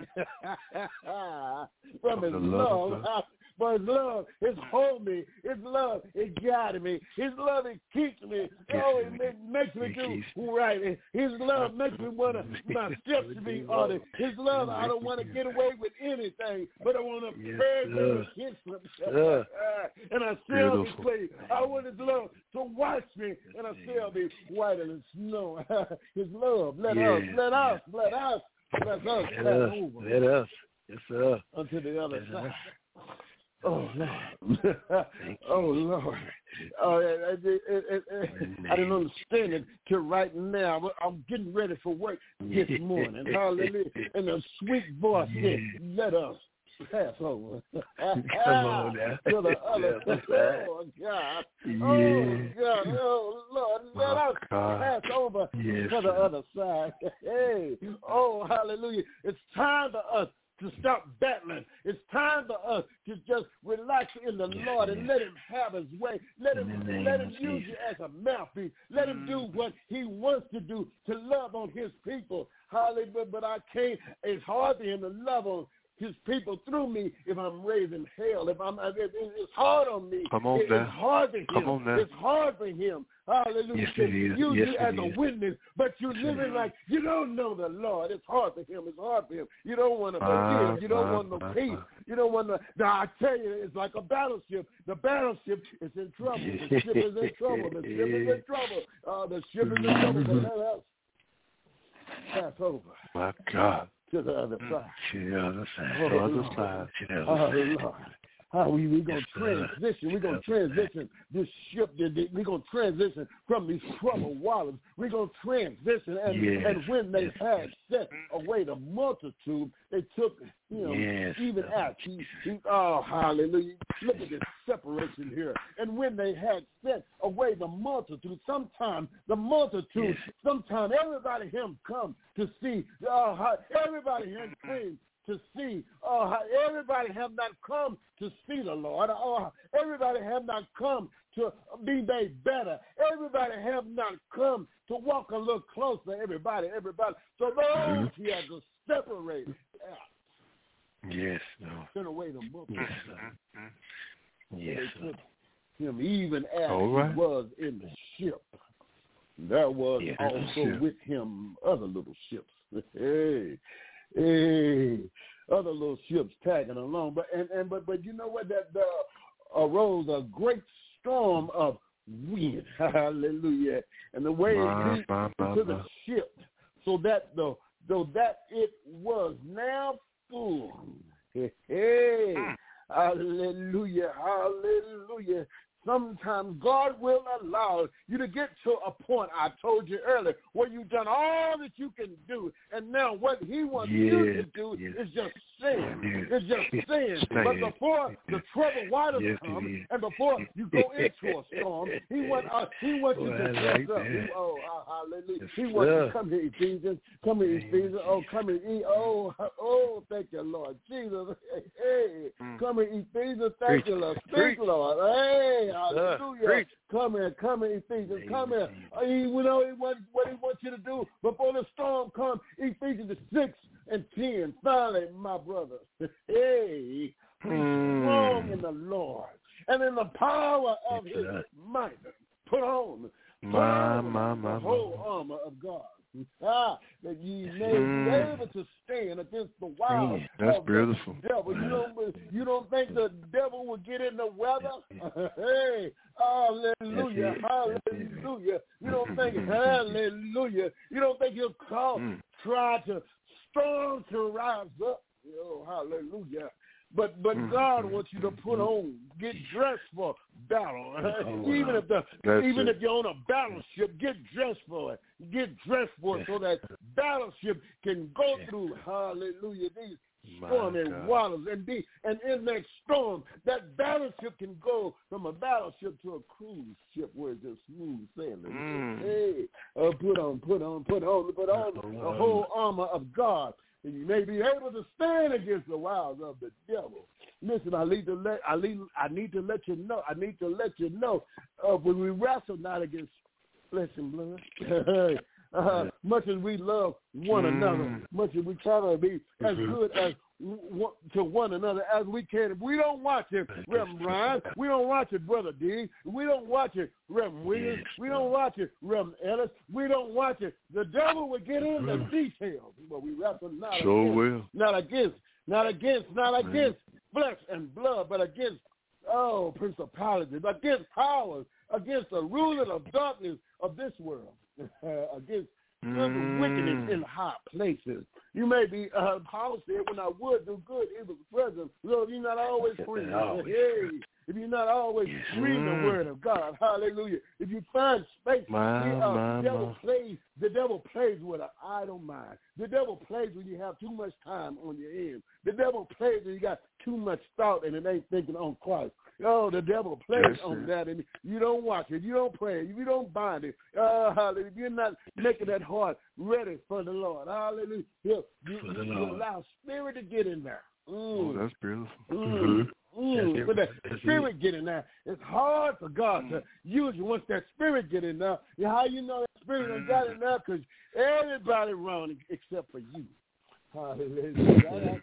from his love. But his love, his hold me, his love, it guided me. His love, it keeps me. Oh, it makes me do right. His love makes me want to, my steps to be ordered. His love, I don't want to get away with anything, but I want to praise him and kiss him. And I shall be clean. I want his love to wash me, and I shall be whiter than snow. His love, let us, let us, let us, let us pass over. Let us, yes, sir. Unto the other side. Oh, Lord. Oh, Lord. Oh, I, I, I, I didn't understand it till right now. But I'm getting ready for work this morning. Hallelujah. And the sweet voice said, let us pass over. Come on now. To the other side. Oh, God. Oh, God. Oh, Lord. Let Oh, us God. pass over Yes, to the other side. Hey. Oh, hallelujah. It's time for us to stop battling. It's time for us to just relax in the Lord and let him have his way. Let him let him use you as a mouthpiece. Let him do what he wants to do to love on his people. Hallelujah. But I can't, it's hard for him to love on his people through me if I'm raising hell. If I'm, it, it's hard on me. Come on it, now. It's hard for him. Come on now. It's hard for him. Hallelujah. Yes, to it is. use Yes, you it as is. a witness, but you're living like you don't know the Lord. It's hard for him. It's hard for him. You don't want to Uh, forgive. You don't uh, want no uh, peace. uh. You don't want to. Now, I tell you, it's like a battleship. The battleship is in trouble. The ship is in trouble. The ship is in trouble. Uh, the ship is in trouble. But let us pass over My God. to the other side. To the other side. Oh, The other Lord. side. To the Oh, other side. Lord. How we we gonna Yes, sir. transition? We're gonna transition this ship. We're gonna transition from these troubled waters. We're gonna transition, and Yes. and when they Yes. had set away the multitude, they took him Yes. even as he, he. Oh, hallelujah! Look at this separation here. And when they had set away the multitude, sometimes the multitude, Yes. sometimes everybody him come to see. Oh, how everybody him came to see. Oh, how everybody have not come to see the Lord. Oh, everybody have not come to be made better. Everybody have not come to walk a little closer. Everybody, everybody. So those he had to separate out. Yes. No. Send away the multitude. Yes, sir. Yes, They sir. took him even as All right. he was in the ship. There was Yes. also Ship. with him other little ships. Hey, hey, other little ships tagging along. But and, and but but you know what? That uh, arose a great storm of wind. Hallelujah! And the waves My, beat my, my, into the my. ship, so that the though that it was now full. Hey, hey. Hallelujah! Hallelujah! Sometimes God will allow you to get to a point, I told you earlier, where you've done all that you can do, and now what he wants you to Yes, do yes. is just sin. It's just sin. But before the troubled waters yes, come, and before you go into a storm, he wants uh, he wants you to dress up. He, oh, hallelujah. He wants you to come here, Ephesians. Come here, Ephesians. Oh, come here. Oh, oh, thank you, Lord Jesus. Hey, come here, Ephesians. Thank you, Lord. Speak, Lord. Hey, hallelujah. Come here, come here, Ephesians. Come here. He, you know what, what he wants you to do before the storm comes. Ephesians six and ten. Finally, my brother. Hey, be strong in the Lord and in the power of his might. Put on, put my, on my, the my, whole my. armor of God. Ah, that ye may be able to stand against the wiles That's of beautiful. the devil. You don't, you don't think the devil will get in the weather? Hey, hallelujah, hallelujah. You don't think, hallelujah. You don't think he'll call, mm. try to storm to rise up? Oh, hallelujah. But but mm-hmm. God wants you to put on, get dressed for battle. Oh, even if the That's even it. if you're on a battleship, get dressed for it. Get dressed for it so that battleship can go through, hallelujah, these stormy waters and be and in that storm, that battleship can go from a battleship to a cruise ship where it's just smooth sailing. Mm. Hey, uh, put on, put on, put on, put on the whole armor of God. And you may be able to stand against the wiles of the devil. Listen, I need to let I need I need to let you know. I need to let you know uh, when we wrestle not against flesh and blood. uh, much as we love one mm. another, much as we try to be as good as w- to one another as we can. If we don't watch it, Reverend Brian, we don't watch it, Brother D, we don't watch it, Reverend Williams, we don't watch it, Reverend Ellis, we don't watch it, the devil will get in the details. But we wrestle not sure against, will. not against, not against, not against flesh and blood, but against, oh, principalities, against powers, against the ruler of darkness of this world, against mm. wickedness in high places. You may be, uh, Paul said, when I would do good, it was present. Lord, you're not always free. Hey, if you're not always reading mm. the word of God, hallelujah. If you find space, my, the, uh, my, devil my. plays, the devil plays with an idle mind. The devil plays when you have too much time on your hands. The devil plays when you got too much thought and it ain't thinking on Christ. Oh, the devil plays yes, on sir. that, and you don't watch it, you don't pray it, you don't bind it. Uh, hallelujah. You're not making that heart ready for the Lord. Hallelujah. You, you, you allow spirit to get in there. Mm. Oh, that's beautiful. Mm. Mm. When that spirit get in there, it's hard for God to use you. Once that spirit get in there, how you know that spirit done got in there? Because everybody around except for you. Hallelujah.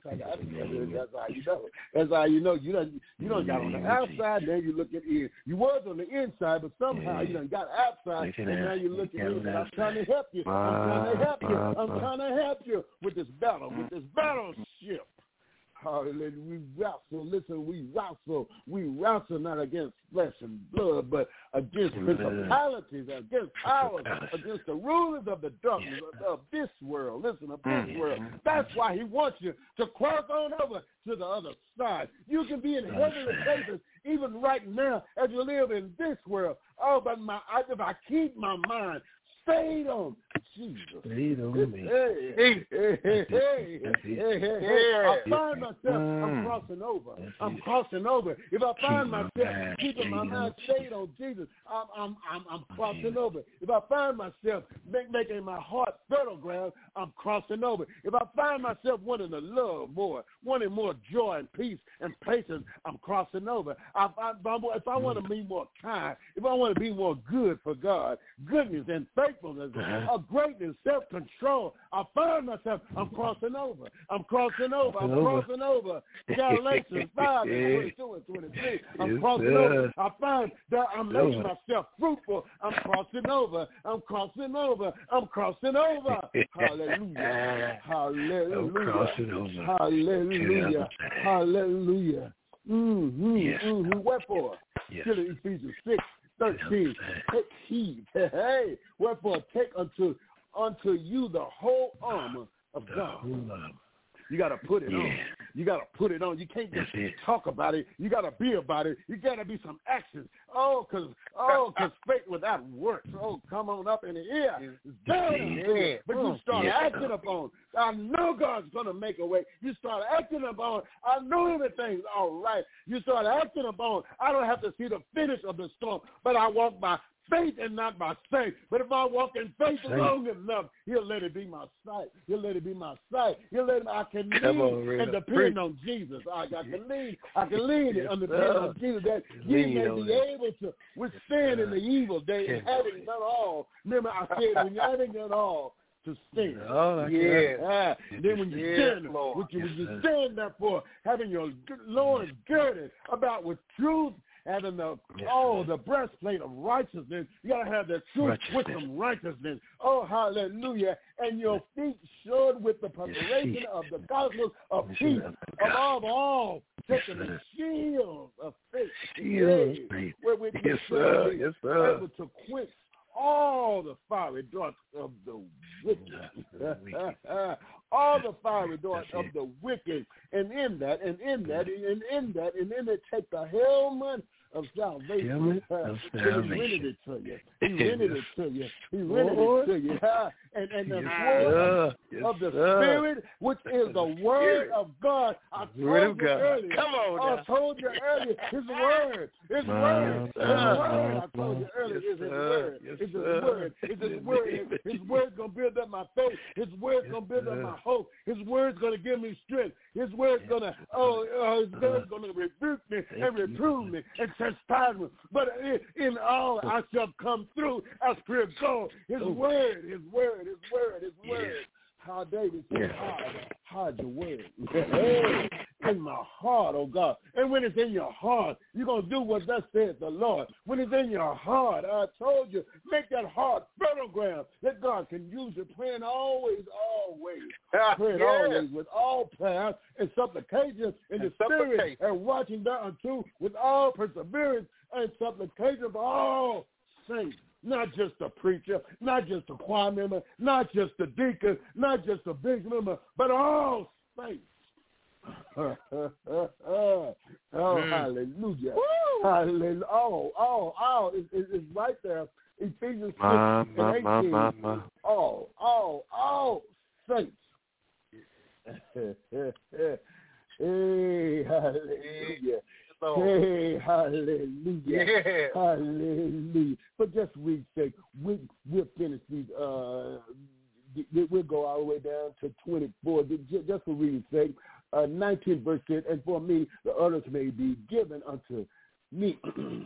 That's how you know. That's how you know. You done, you done got on the outside, then you look at in. You was on the inside, but somehow you done got outside, and now you look at in. I'm trying to help you. I'm trying to help you. I'm trying to help you with this battle, with this battleship. Hallelujah. We wrestle. Listen, we wrestle. We wrestle not against flesh and blood, but against principalities, against powers, against the rulers of the darkness of, of this world. Listen, of this world. That's why he wants you to cross on over to the other side. You can be in heavenly places even right now as you live in this world. Oh, but my, if I keep my mind stayed on Jesus. Stayed on me. Hey, hey, hey, hey, hey, hey, hey, hey. I find myself, I'm crossing over. I'm crossing over. If I find myself keeping my mind stayed on Jesus, I'm, I'm, I'm, I'm crossing over. If I find myself make, making my heart fertile ground, I'm crossing over. If I find myself wanting to love more, wanting more joy and peace and patience, I'm crossing over. If I, if I want to be more kind, if I want to be more good for God, goodness and faithfulness, uh-huh. of greatness, self-control, I find myself, I'm crossing over. I'm crossing over. I'm crossing over. Galatians five and twenty-two and twenty-three. I'm crossing over. I find that I'm making myself fruitful. I'm crossing over. I'm crossing over. I'm crossing over. Hallelujah. Hallelujah. I'm crossing over. Hallelujah. Hallelujah. Mm-hmm. Yes. Mm-hmm. Wherefore, yes. Still in Ephesians six. thirteen, take heed. Hey, wherefore take unto unto you the whole armor of God. You got to put it yeah. on. You got to put it on. You can't just talk about it. You got to be about it. You got to be some action. Oh, because oh, cause faith without works. Oh, come on up in the ear. It's down yeah. But you start yeah. acting upon. I know God's going to make a way. You start acting upon. I know everything's all right. You start acting upon. I don't have to see the finish of the storm, but I walk by faith and not by sight. But if I walk in faith long enough, he'll let it be my sight. He'll let it be my sight. He'll let it, I can lean on, and depend Preach. on Jesus. I, I can lean. I can lean yes, and depend on Jesus that he may be that. able to withstand in the evil day and having done all. Remember I said when you're having done all, to stand. Oh, yeah. Ah, then when you yes, stand, when you, when you stand there for having your loins girded about with truth, having the yes, oh man. the breastplate of righteousness, you gotta have the truth with some righteousness. Oh, hallelujah! And your feet shod with the preparation yes, of the gospel of peace. Above all, taking the shield of faith, shield of faith, wherewith yes, sir. Yes, sir. able to quench all the fiery darts of the wicked. all the fiery darts of the wicked. And in that, and in that, and in that, and in it, take the helmet of salvation. Of salvation. He rented it to you. He rented it to you. He rented it to you. And, and the sword yes, of the sir. Spirit, which is the word of God. I told you God. earlier. Come on. I told you earlier. His word. His word. His word. I told you earlier. It's His word. It's His word. It's His word. His word's going to build up my faith. His word's going to build up my hope. His word's going to give me strength. His word's going to, oh, uh, His word's going to rebuke me and reprove me and chastise me. But in, in all, I shall come through as pure gold. His word, His word. His word, His word. Yes. How David said, hide, hide your word in my heart, oh God. And when it's in your heart, you're going to do what thus said the Lord. When it's in your heart, I told you, make that heart fertile ground that God can use it. Praying always, always. Praying yes. always with all prayer and supplication in the spirit and watching thereunto with all perseverance and supplication for all saints. Not just a preacher, not just a choir member, not just a deacon, not just a big member, but all saints. oh, mm. hallelujah. Woo. Hallelujah. Oh, oh, oh, it, it, it's right there. Ephesians six my, and my, eighteen. My, my, my. All, all, all saints. Hey, hallelujah. Hey, hallelujah. Yeah. Hallelujah. For just read's sake, we, we'll finish these, uh, we'll go all the way down to twenty-four, just for read's sake. Uh, nineteen verse ten, and for me, the utterance may be given unto me.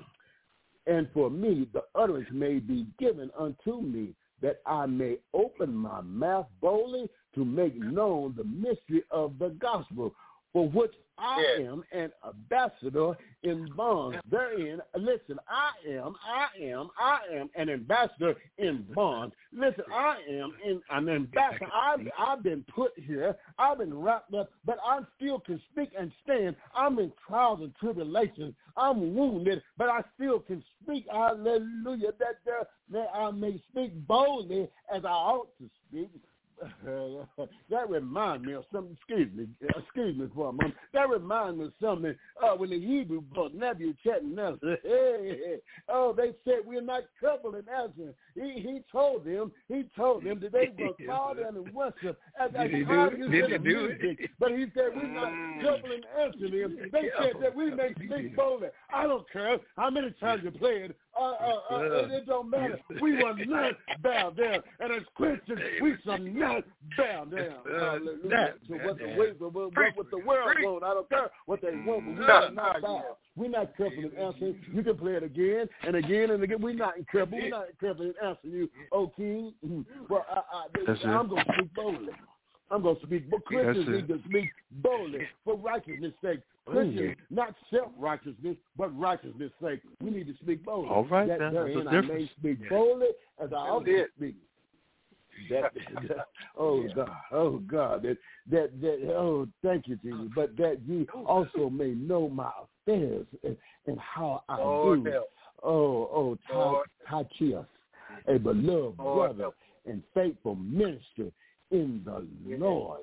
And for me, the utterance may be given unto me, that I may open my mouth boldly to make known the mystery of the gospel, for which I yeah. am an ambassador in bonds. Therein, listen, I am, I am, I am an ambassador in bonds. Listen, I am in, an ambassador. I've, I've been put here. I've been wrapped up, but I still can speak and stand. I'm in trials and tribulations. I'm wounded, but I still can speak. Hallelujah. That, that, that I may speak boldly as I ought to speak. Uh, that reminds me of something. Excuse me, excuse me for a moment. That reminds me of something. Uh, when the Hebrew book Nebuchadnezzar, hey, hey, oh, they said we're not troubled in answering. He he told them, he told them that they were fall down and worship as I how you did the music. But he said we're not troubled in answering him. They said that we may speak boldly. I don't care how many times you play it. Uh, uh, uh, it, it don't matter. We will not bow down, and as Christians, we shall not bow down. Hallelujah. To what the way, what, what the world wants. I don't care what they want, but we will not bow. We're not careful in answering. You can play it again and again and again. We're not careful. We're not careful in answering you, O King. Well, I, I, I'm going to speak boldly. I'm going to speak, but Christians need to speak boldly for righteousness' sake. Christians, not self-righteousness, but righteousness' sake. We need to speak boldly. All right, that now, therein I may speak boldly as I ought to speak. That, that, oh God, oh God, that, that, that, oh, thank you, Jesus. But that ye also may know my affairs and, and how I oh, do. Hell. Oh, oh, Tychicus, a beloved oh, brother hell. and faithful minister in the yes. Lord,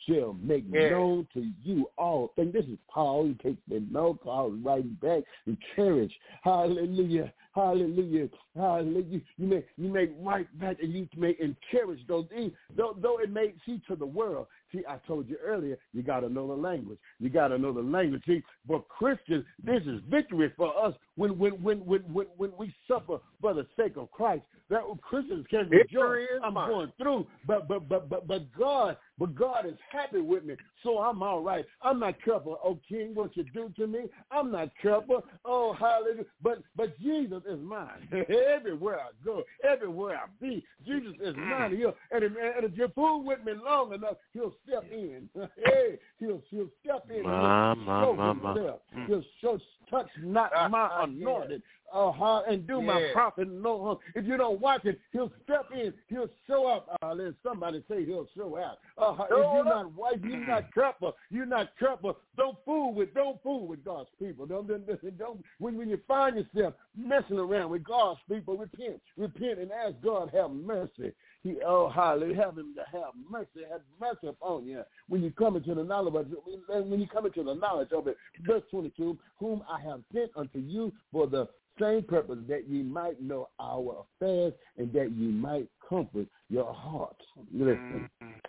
shall make yeah. known to you all things. This is Paul. He takes the note, Paul writing back, encourage. Hallelujah. Hallelujah. Hallelujah. You may you may write back and you may encourage those things, though, though it may see to the world. See, I told you earlier, you got to know the language. You got to know the language. See, but Christians, this is victory for us when when when when when, when we suffer for the sake of Christ. That Christians can rejoice. I'm mine. going through, but but but but but God, but God is happy with me, so I'm all right. I'm not careful, oh King, what you do to me. I'm not careful. Oh hallelujah. But but Jesus is mine. Everywhere I go, everywhere I be, Jesus is mine. He'll, and, if, and if you fool with me long enough, he'll step in. Hey, he'll he'll step in my, and he'll my, show my, himself. my. He'll show touch not my anointed. Uh, and do yeah. my prophet no harm. If you don't watch it, he'll step in. He'll show up. Uh, let somebody say he'll show out. Uh, if you're not white, you're not careful. You're not careful. Don't fool with. Don't fool with God's people. Don't. Don't. don't when, when you find yourself messing around with God's people, repent. Repent and ask God have mercy. He, oh, hallelujah, have him to have mercy. Have mercy upon you when you come into the knowledge of it. When you come into the knowledge of it. Verse twenty-two, whom I have sent unto you for the same purpose, that ye might know our affairs and that ye might comfort your hearts. Listen.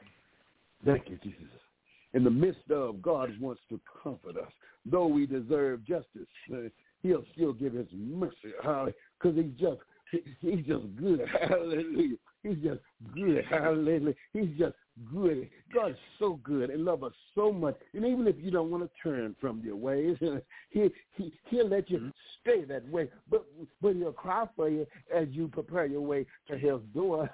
Thank you, Jesus. In the midst of, God wants to comfort us. Though we deserve justice, uh, he'll still give his mercy, because he's just, he, he's just good. Hallelujah. He's just good. Hallelujah. He's just good. God is so good and love us so much. And even if you don't want to turn from your ways, he, he, he'll let you stay that way. But, but he'll cry for you as you prepare your way to his door.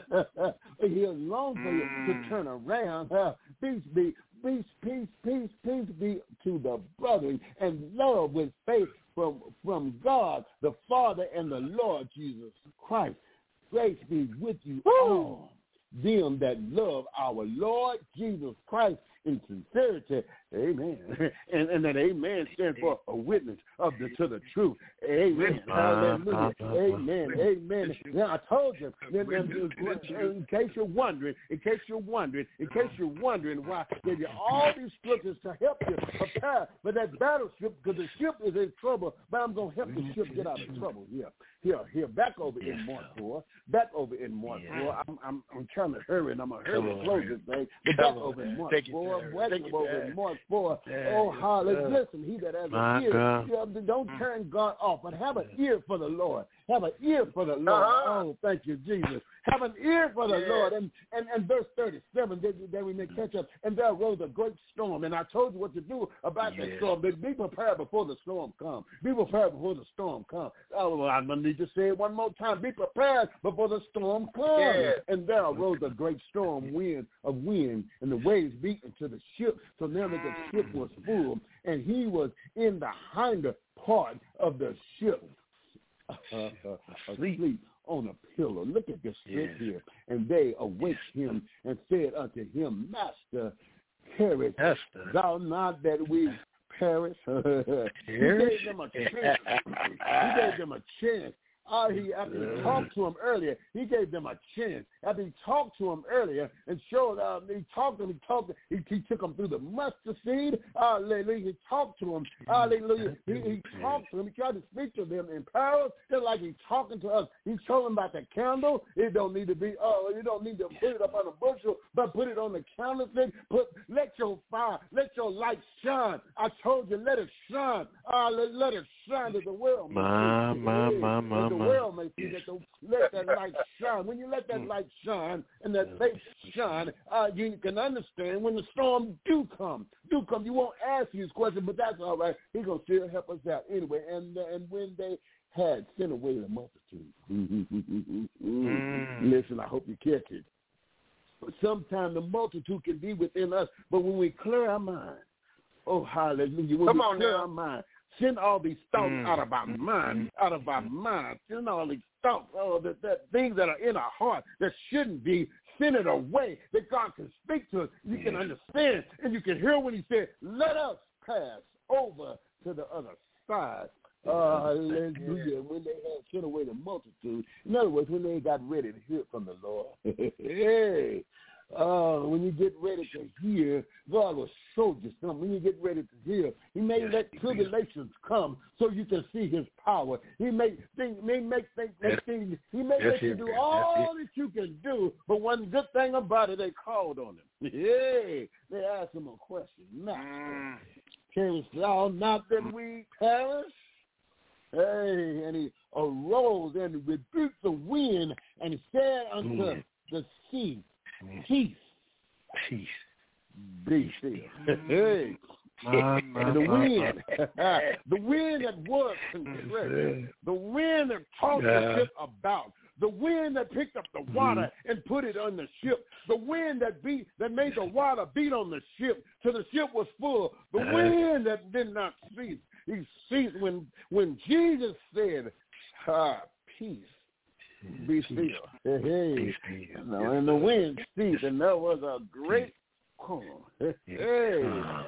He'll long for you to turn around. Peace be, peace, peace, peace, peace be to the brethren, and love with faith from, from God, the Father, and the Lord Jesus Christ. Grace be with you all, them that love our Lord Jesus Christ in sincerity. Amen. And, and that amen stands for a witness of the to the truth. Amen. Hallelujah. Amen. Amen. Now I told you, in case you're wondering, in case you're wondering, in case you're wondering why I gave you all these scriptures to help you prepare for that battleship, because the ship is in trouble, but I'm going to help the ship get out of trouble. Here, here, here, back over in Mark four, back over in Mark four. I'm, I'm, I'm trying to hurry, and I'm going to hurry to close this thing. But back over in Mark four, back over in Mark four. Oh, hallelujah. Listen, he that has an ear, you know, don't turn God off, but have an ear for the Lord. Have an ear for the Lord. Uh-huh. Oh, thank you, Jesus. Have an ear for the yeah. Lord. And, and and verse thirty-seven, that we may catch up. And there arose a great storm. And I told you what to do about yeah. that storm. But be prepared before the storm comes. Be prepared before the storm comes. Oh, well, I'm going to need to say it one more time. Be prepared before the storm comes. Yeah. And there arose a great storm, wind of wind, and the waves beat into the ship. So now that the ship was full, and he was in the hinder part of the ship, uh, uh, asleep on a pillow. Look at this yeah. here. And they awaked him and said unto him, Master, perish thou not that we perish? He gave them a chance. He gave them a chance. Uh, he, after he talked to him earlier, he gave them a chance. After he talked to him earlier and showed, uh, he talked to him, he talked, he, he took him through the mustard seed. Hallelujah. He talked to him. Hallelujah. He, he talked to him. He tried to speak to them in parables, just like he's talking to us. He told him about the candle. It don't need to be, oh, you don't need to put it up on a bushel, but put it on the candlestick. Put, let your fire, let your light shine. I told you, let it shine. Uh, let, let it shine to the world. My, my, my, my, the world may see that. Let that light shine. When you let that light shine and that faith shine, uh, you can understand when the storm do come. Do come. You won't ask these questions, but that's all right. He's going to still help us out anyway. And uh, and when they had sent away the multitude, mm. listen, I hope you catch it. Sometimes the multitude can be within us, but when we clear our mind, oh, hallelujah, when Come we on clear now. our mind, send all these thoughts mm. out of our mind, out of our mind. Send all these thoughts, oh, that, that things that are in our heart that shouldn't be, send it away that God can speak to us. You can understand, and you can hear when he said, let us pass over to the other side. Uh, hallelujah. When they had sent away the multitude. In other words, when they got ready to hear from the Lord. Hey. uh, when you get ready to hear, God will show you something. When you get ready to hear, He may yes, let tribulations come so you can see His power. He may think, may make things, make things He may yes, let you do all that you can do. But one good thing about it, they called on Him. Hey, they asked Him a question. Master, carest thou not that we perish? Hey, and He arose and rebuked the wind and said unto mm. the sea, peace, peace, be still. Hey, my, my, and the wind, the wind that was contrary, the wind that tossed yeah. the ship about, the wind that picked up the water mm-hmm. and put it on the ship, the wind that beat, that made the water beat on the ship till the ship was full, the uh-huh. wind that did not cease. He ceased when when Jesus said, ah, peace, be still. Hey, hey. No, and the wind ceased, and there was a great calm. Hey.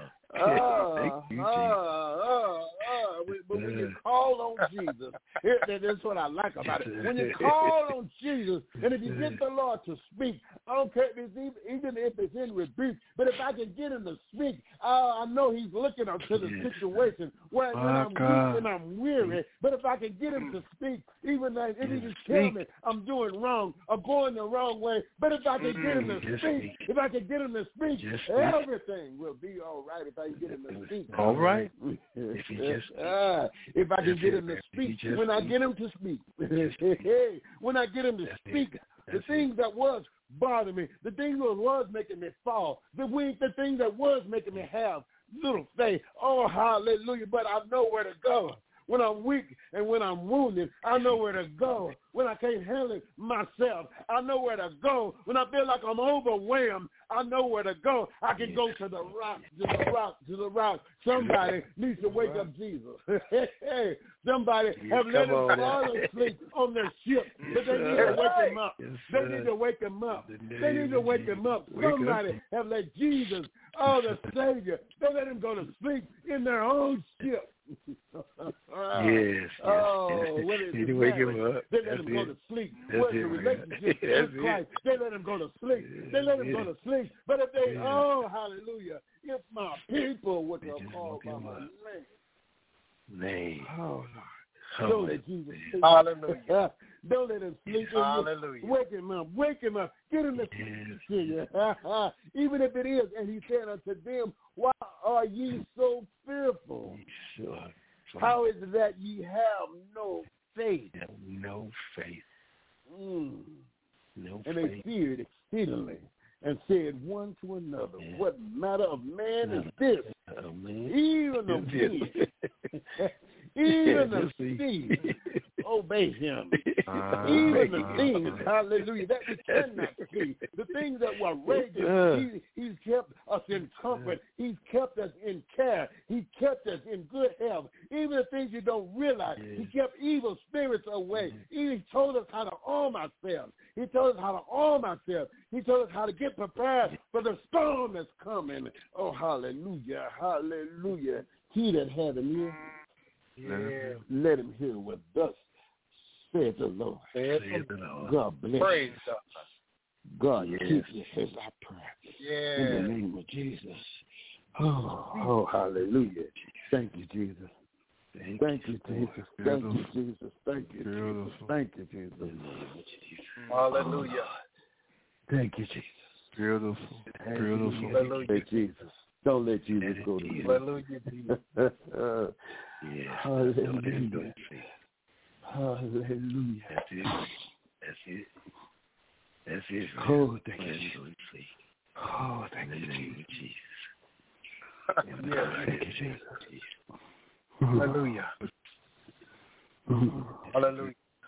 Ah, ah, ah, ah. But when you call on Jesus, that's what I like about it. When you call on Jesus, and if you get the Lord to speak, I don't care if it's even, even if it's in rebuke, but if I can get him to speak, uh, I know he's looking up to the situation where when I'm weak and I'm weary, but if I can get him to speak, even if he just tell me I'm doing wrong or going the wrong way, but if I can get him to speak, if I can get him to speak, everything will be all right if I can get him to speak. All right. If, he just, uh, if I can get him to speak, when I get him to speak, when I get him to speak, the things that was bothering me, the things that was making me fall, the the things that was making me have little faith. Oh, hallelujah! But I know where to go. When I'm weak and when I'm wounded, I know where to go. When I can't handle it myself, I know where to go. When I feel like I'm overwhelmed, I know where to go. I can go to the rock, to the rock, to the rock. Somebody needs to wake up Jesus. Hey, somebody have let him fall asleep on their ship, but they need to wake him up. They need to wake him up. They need to wake him up. Somebody have let Jesus, oh, the Savior, they let him go to sleep in their own ship. yes, oh, yes. When Need to wake him up. They let That's him go it. to sleep. That's Where's it, the man. relationship with Christ? It. They let him go to sleep. They let him go to sleep. But if they, yeah. oh, hallelujah, if my people would have called by my name. Name. Oh, Lord. Don't let Jesus sleep. Hallelujah. Don't let him sleep. Hallelujah. Wake him up. Wake him up. Get him to yes. Even if it is. And he said unto them, why are ye so fearful? Sure. How is it that ye have no faith? No faith. Mm. No and faith. they feared exceedingly and said one to another, yeah. What manner of man is this? Oh, man. Even the wind, even the sea obey him. Uh, even the uh, things, uh, hallelujah, that we cannot see, the things that were raging, uh, he, he's kept us in comfort. He's kept us in care. He kept us in good health. Even the things you don't realize, yeah. He kept evil spirits away. He told us how to arm ourselves. He told us how to arm ourselves. He told us how to get prepared for the storm that's coming. Oh, hallelujah, hallelujah. He that had an ear, yeah. Let him hear what thus saith the Lord. Saith the Lord. God bless Praise you. God. God yes. Keep you as I pray. Yeah. In the name of Jesus. Oh, oh, hallelujah. Thank you, Jesus. Thank, Thank you, Jesus. Thank you, Jesus. Thank you, Jesus. Thank you, Jesus. Hallelujah. Thank you, Jesus. Beautiful. Beautiful. Hallelujah. Thank Jesus. Don't let Jesus go to sleep. Hallelujah. Yes. Hallelujah. Hallelujah. That's it. That's it. That's it. Oh, thank you, Jesus. Oh, thank you, Jesus. Yeah. Thank you, Jesus. Hallelujah. Hallelujah.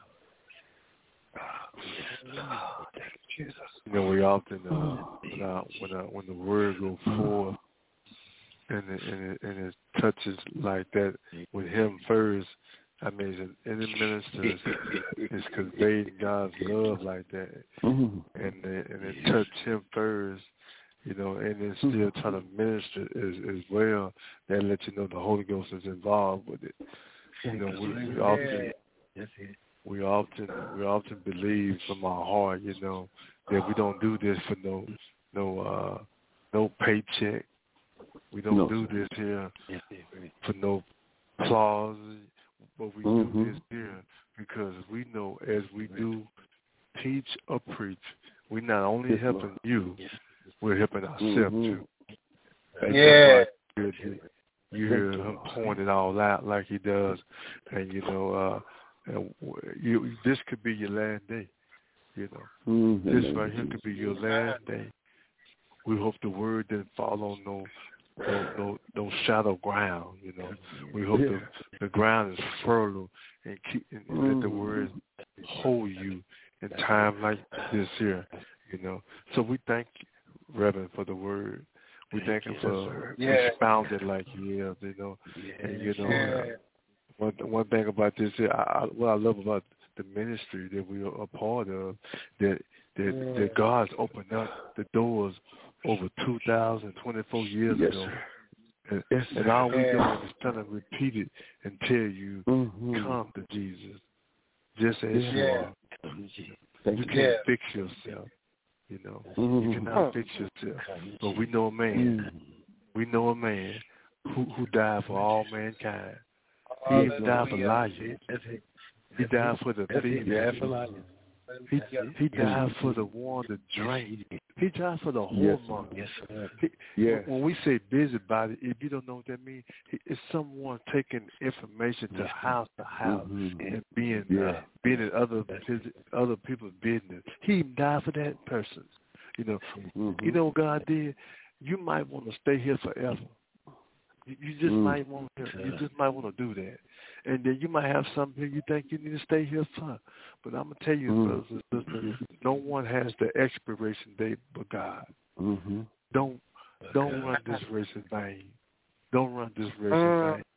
Oh, thank you, Jesus. You know, we often uh, when I, when I, when the word goes forth and it, and it and it touches like that with him first, I mean, in the ministers is conveying God's love like that, and it, and it touched him first, you know, and then still trying to minister as, as well. That lets you know the Holy Ghost is involved with it. You know, we, we often we often we often believe from our heart, you know, that we don't do this for no no uh, no paycheck. We don't no. do this here for no applause, but we mm-hmm. do this here because we know as we do teach or preach, we're not only yes, helping Lord. you, we're helping ourselves mm-hmm. too. And yeah. You, you hear him point it all out like he does, and you know, uh, and you, this could be your last day. You know, mm-hmm. this right here could be your last day. We hope the word didn't fall on no, no, no, no shadow ground. You know, we hope yeah. the, the ground is fertile and keep and mm-hmm. let the word hold you in time like this here. You know, so we thank you, Reverend, for the word. We thank you for yeah. expounding like you is, you know. Yeah. And, you know, yeah. uh, one, one thing about this, I, I, what I love about the ministry that we are a part of, that that, yeah. that God's opened up the doors over two thousand twenty-four years yes, ago. Sir. And, yes, and all we're doing is trying to repeat it and tell you, mm-hmm. come to Jesus, just as yeah. you are. Thank you you. can't yeah. fix yourself. You know, mm-hmm. you cannot fix yourself. But we know a man. Mm-hmm. We know a man who, who died for all mankind. He oh, even died for liars. He died for the thief. He, he died for the one to drink. He died for the whoremonger. Yes, yes, yes. When we say busybody, if you don't know what that means, it's someone taking information to house to house mm-hmm. and being yeah. uh, being in other other people's business. He even died for that person. You know, mm-hmm. you know what God did? You might want to stay here forever. You just mm. might want to, you just might want to do that, and then you might have something you think you need to stay here for. But I'm gonna tell you, mm. brothers and sisters, no one has the expiration date but God. Mm-hmm. Don't don't run this race in vain. Don't run this race in vain.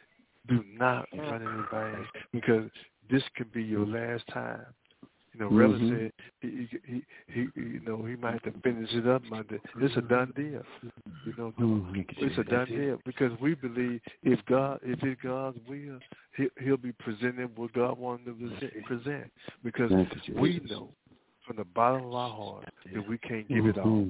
Do not run it in vain because this could be your last time. You know, Reverend mm-hmm. said he, he, he, you know, he might have to finish it up Monday. It's a done deal. You know, mm-hmm. it's a done deal because we believe if God, if it's God's will, he, he'll be presenting what God wanted to present. Because we know from the bottom of our heart that we can't give it all.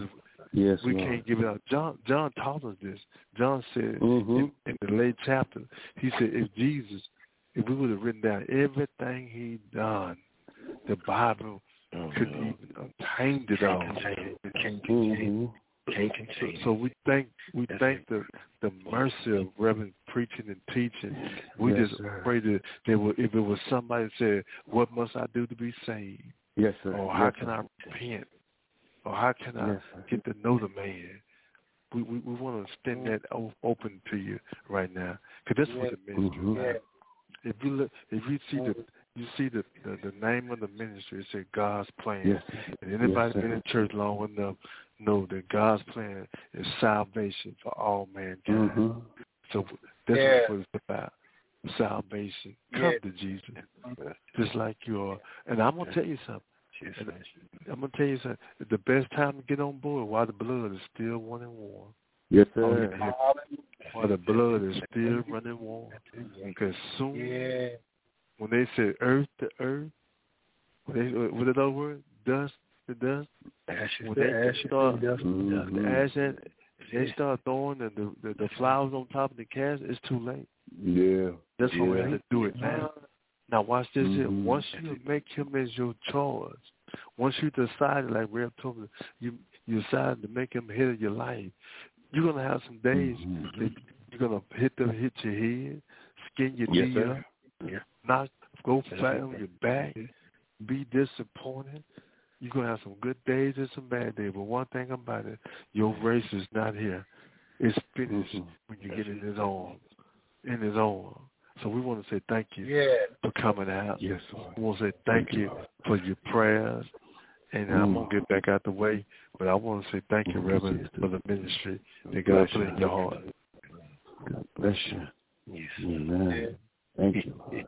Yes, we Lord. can't give it out. John, John taught us this. John said mm-hmm. in, in the late chapter, he said, if Jesus, if we would have written down everything he done, the Bible oh, could no. even obtain it all. Can't contain it. Can't contain it. So we thank we That's thank the the mercy of Reverend preaching and teaching. We yes, just sir. pray that they will, if it was somebody that said, "What must I do to be saved?" Yes, sir. Or how yes, can sir. I repent? Or how can I yes, get to know the man? We we, we want to extend that open to you right now, because that's what the ministry mm-hmm. is. If you look, if you see the You see the, the the name of the ministry. It said God's plan. Yes. And anybody yes, been in church long enough know that God's plan is salvation for all mankind. Mm-hmm. So that's yeah. what it's about. Salvation. Come yeah. to Jesus, just like you are. And I'm gonna tell you something. And I'm gonna tell you something. The best time to get on board while the blood is still running warm. Yes, sir. While the blood is still running warm. Because soon. Yeah. When they said earth to earth, when they, what is that word? Dust to dust. Ashes when to they ashes start, dust. Mm-hmm. The ash and they start throwing the, the the flowers on top of the casket. It's too late. Yeah. That's yeah. why we have to do it now. Now watch this mm-hmm. here. Once you make him as your choice, once you decide, like Rev told me, you you decide to make him head of your life, you're gonna have some days mm-hmm. that you're gonna hit the hit your head, skin your yes, knee sir. up. Yeah. Not go flat on your back, be disappointed. You're going to have some good days and some bad days. But one thing about it, your race is not here. It's finished mm-hmm. when you get in his arms. In his arms. So we want to say thank you yeah. for coming out. Yes, Lord. We want to say thank you for your prayers. And mm. I'm going to get back out the way. But I want to say thank you, Reverend, for the ministry that God put in your heart. God bless you. Yes. Amen. Yeah. Thank you, Lord.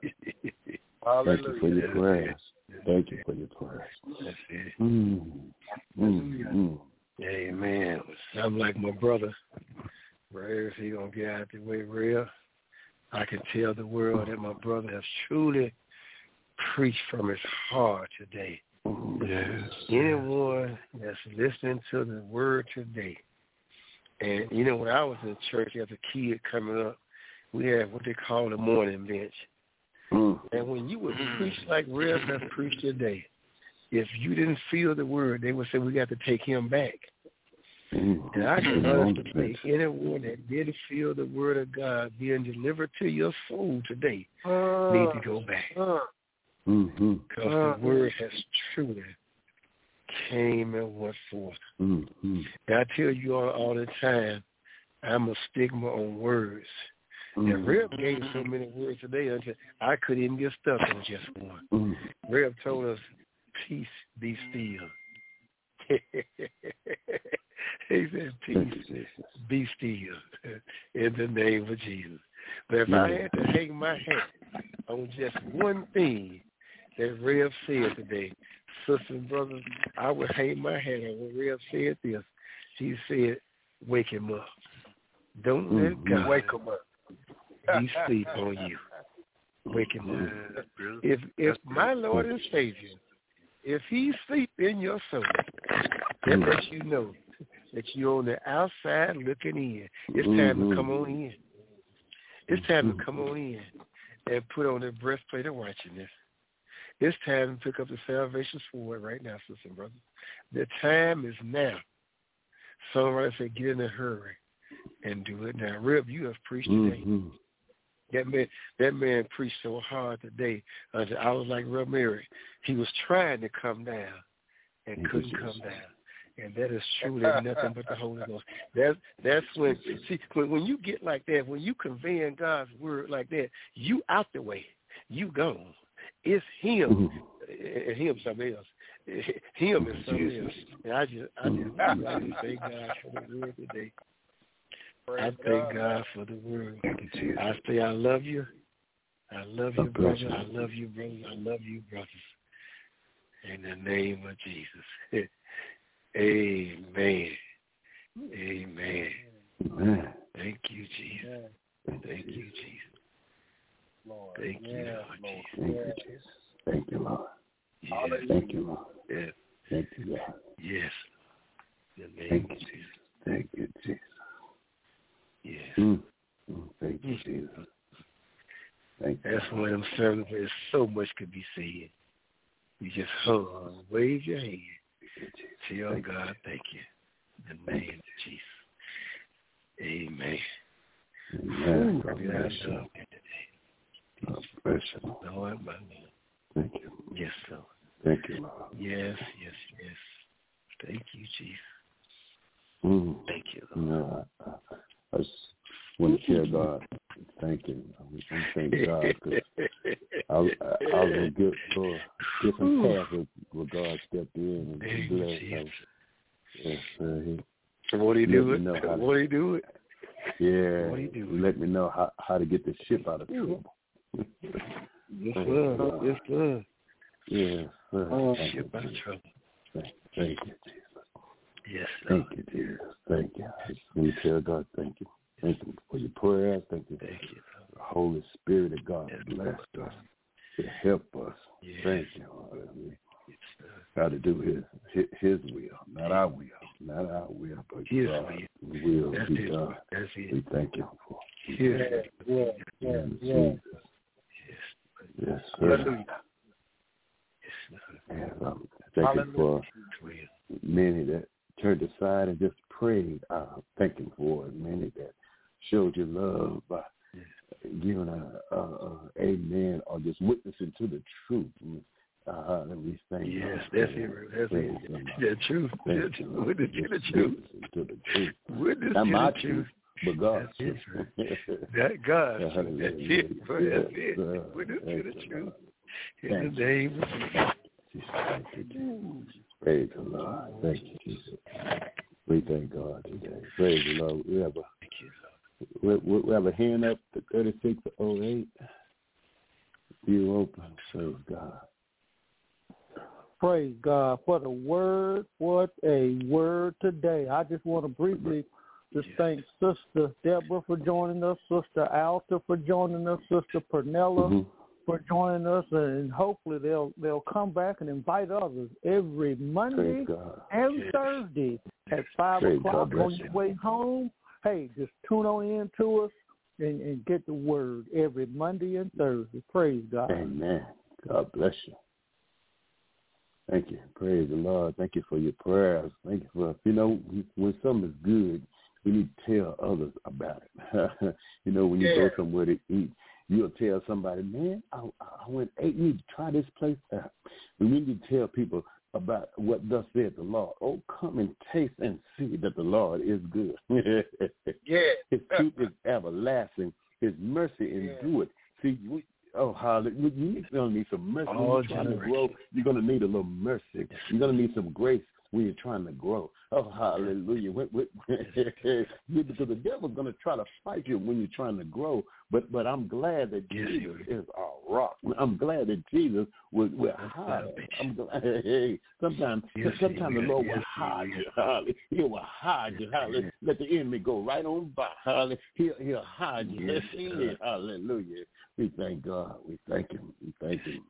Thank you for your prayers. Thank you for your prayers. That's it. Mm. Mm. Mm. Amen. I'm like my brother. Wherever he gonna get out the way real, I can tell the world that my brother has truly preached from his heart today. Yes. Anyone that's listening to the word today, and you know, when I was in church as a kid coming up, we had what they call the morning bench. Mm. And when you would preach like Rev has preached today, if you didn't feel the word, they would say, we got to take him back. Mm. And I can honestly say, anyone that didn't feel the word of God being delivered to your soul today uh, need to go back. Because uh, mm-hmm. uh, the word has truly came and went forth. Mm-hmm. And I tell you all, all the time, I'm a stigma on words. Mm-hmm. And Rev gave so many words today until I couldn't even get stuck on just one. Mm-hmm. Rev told us, peace, be still. He said, peace, be still, in the name of Jesus. But if yeah. I had to hang my hat on just one thing that Rev said today, sisters and brothers, I would hang my hat on when Rev said this. He said, wake him up. Don't mm-hmm. let God wake him up. He sleep on you. Wake him up. If if my Lord and Savior, if he sleep in your soul, that lets you know that you're on the outside looking in. It's time mm-hmm. to come on in. It's time to come on in and put on the breastplate of righteousness. It's time to pick up the salvation sword right now, sisters and brothers. The time is now. Songwriter said, get in a hurry and do it now. Reb, you have preached today. Mm-hmm. That man, that man preached so hard today. Uh, I was like Reb Mary. He was trying to come down and couldn't come down. And that is truly nothing but the Holy Ghost. That's that's when see when, when you get like that, when you conveying God's word like that, you out the way, you gone. It's him, and him something else. Him is something else. And I just I just, I just thank God for the word today. I thank God for the word. I say I love you. I love you, brother. I love you, brother. I love you, brothers. In the name of Jesus. Amen. Amen. Amen. Thank you, Jesus. Thank you, Jesus. Thank you, Lord Jesus. Thank you, Jesus. Thank you, Lord. Yes. Thank you, Lord. Yes. Thank you, Lord. Yes. In the name Thank of you, Jesus. Thank you, Jesus. Yes. Mm. Mm. Thank you, Jesus. Thank you. That's one of them sermons where so much could be said. You just hold on, wave your hand. Tell thank God, you. Thank you. In the name of Jesus. Amen. Amen. God bless you. God bless you. Lord, my Lord. Thank you. Yes, Lord. Thank you, Lord. Yes, yes, yes. Thank you, Jesus. Mm. Thank you, Lord. No, I, I, I just want to tell God, thank you. I want to thank God because I, I, I was a good for a different path where God stepped in and blessed. Yes, uh, he, so what do you do it? What do you do it? Yeah, what do you do he let me know how, how to get the ship out of trouble. Yes, sir. Yes, sir. Yes, sir. Oh, ship out of trouble. Thank, thank you, Jesus. Yes, Lord. Thank you, Jesus. Thank you. I just want to tell God thank you. Thank you for your prayers. Thank you. Thank you. The Holy Spirit of God yes, blessed Lord. us to help us. Yes. Thank you. Hallelujah. Got to do his, his his will, not our will, not our will, but his God's will, will That's be it. done. That's it. We thank you for it. Yes, yes, yes, yes, yes, yes, sir. Hallelujah. Yes, um, thank Hallelujah. you for many that turned aside and just prayed. Uh, thank you for many that showed your love by giving a, a, a amen or just witnessing to the truth. Uh, we thank yes, God. that's it. That's Praise it. The truth. Thank you, Lord. Witness to the truth. To the truth. Witness Not to my the truth, truth. but God's That's truth. it, that God. Yeah, That's it. Bro. That's it. Uh, Witness to the truth. In thank the name of Jesus. Thank you, Jesus. Praise the Lord. Thank you, Jesus. We thank God today. Praise the Lord. We have a, we, we have a hand up to thirty-six oh eight. You open. Praise God. Praise God for the word. What a word today. I just want to briefly just thank Sister Deborah for joining us, Sister Alta for joining us, Sister Pernella, mm-hmm. for joining us, and hopefully they'll they'll come back and invite others every Monday and yes. Thursday at five Praise o'clock God, on your you. way home. Hey, just tune on in to us and, and get the word every Monday and Thursday. Praise God. Amen. God bless you. Thank you. Praise the Lord. Thank you for your prayers. Thank you for, you know, when something is good, we need to tell others about it. You know, when you yeah. go somewhere to eat, you'll tell somebody, man, I, I went ate. You need to try this place out. We need to tell people about what thus said the Lord. Oh, come and taste and see that the Lord is good. Yeah. His truth is everlasting. His mercy endureth. Yeah. See, we, oh, hallelujah. You're going to need some mercy. Oh, when you're trying to grow, you're going to need a little mercy. You're going to need some grace when you're trying to grow. Oh, hallelujah. Because the devil's going to try to fight you when you're trying to grow. But but I'm glad that Jesus is our rock. I'm glad that Jesus will, will hide. I'm glad, hey, sometimes sometimes the Lord will hide you. Hallelujah. He will hide you. Hallelujah. Let the enemy go right on by. Hallelujah. He'll, he'll hide you. Yes, yes, hallelujah. We thank God. We thank him. We thank him.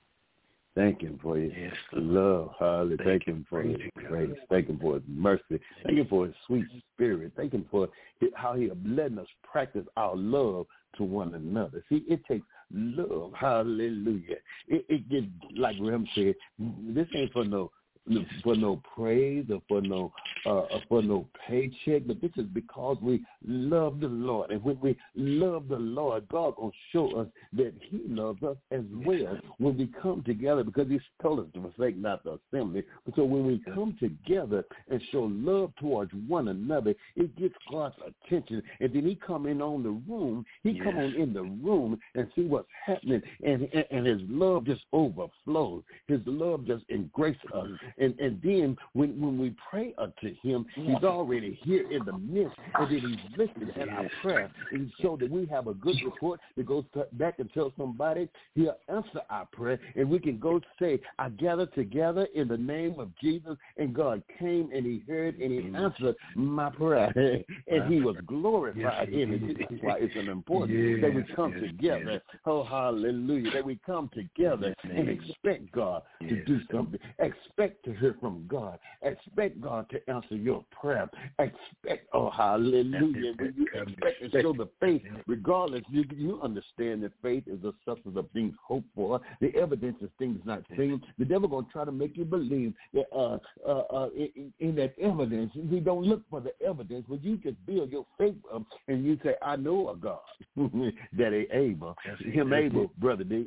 Thank him for his yes, love. Hallelujah. Thank, thank him for his grace. Thank him for his mercy. Thank him for his sweet spirit. Thank him for how he letting us practice our love to one another. See, it takes love. Hallelujah. It, it gets, like Rem said, this ain't for no for no praise or for no uh, for no paycheck, but this is because we love the Lord. And when we love the Lord, God will show us that he loves us as well when we come together, because he's told us to forsake not the assembly. So when we come together and show love towards one another, it gets God's attention. And then he come in on the room, he yes. come on in the room and see what's happening, and, and, and his love just overflows. His love just embraces us. And and then when, when we pray unto him, he's already here in the midst, and then he's listening at our prayer. And so that we have a good report that goes back and tell somebody, he'll answer our prayer, and we can go say, I gather together in the name of Jesus, and God came and he heard and he answered my prayer. And he was glorified in it. That's why it's an important that we come together. Oh, hallelujah. That we come together and expect God to do something. Expect to hear from God. Expect God to answer your prayer. Expect, oh, hallelujah. When you expect to show the faith, regardless, you, you understand that faith is the substance of things hoped for, the evidence of things not seen. The devil going to try to make you believe that uh, uh, uh, in, in that evidence. We don't look for the evidence, but you just build your faith up and you say, I know a God that is able. Him able, brother D.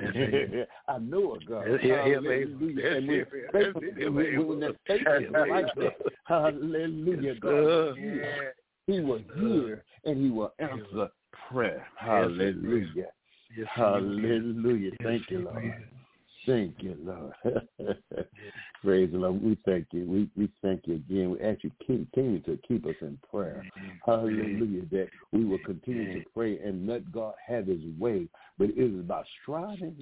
I know a God. Hallelujah. And when faith, when that faith is like that, hallelujah, God, he will hear and he will answer prayer. Hallelujah. Hallelujah. Thank you, Lord. Thank you, Lord. Praise the Lord. We thank you. We we thank you again. We ask you continue to keep us in prayer. Hallelujah. That we will continue to pray and let God have his way. But it is about striving.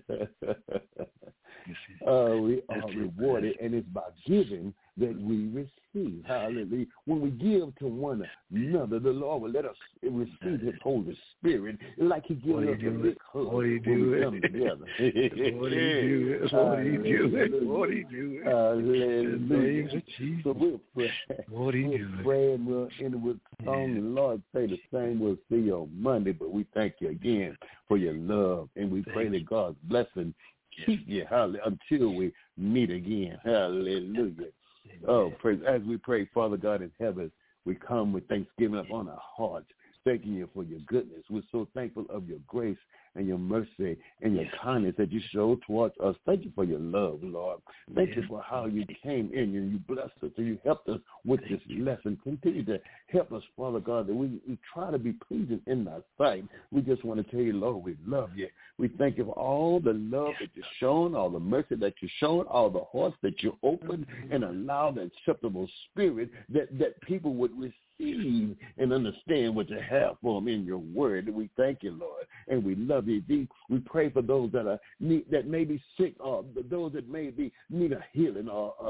uh, we are rewarded, and it's by giving that we receive. Hallelujah. When we give to one another, the Lord will let us receive his Holy Spirit like he gives us a big hug when we come together. What do you do? What do you do? What do you do? Hallelujah. So we'll pray. What do you we'll do? pray and we'll end with song. The Lord say the same. We'll see you on Monday, but we thank you again for your love, and we pray that God's blessing keep you hallelujah, until we meet again. Hallelujah. Oh, praise. As we pray, Father God in heaven, we come with thanksgiving upon our hearts, thanking you for your goodness. We're so thankful of your grace and your mercy and your kindness that you showed towards us. Thank you for your love, Lord. Thank you for how you came in and you blessed us and you helped us with this lesson. Continue to help us, Father God, that we, we try to be pleasing in thy sight. We just want to tell you, Lord, we love you. We thank you for all the love that you've shown, all the mercy that you've shown, all the hearts that you opened and allowed the acceptable spirit that, that people would receive and understand what you have for them in your word. We thank you, Lord, and we love you. We pray for those that are need, that may be sick, or those that may be need a healing or a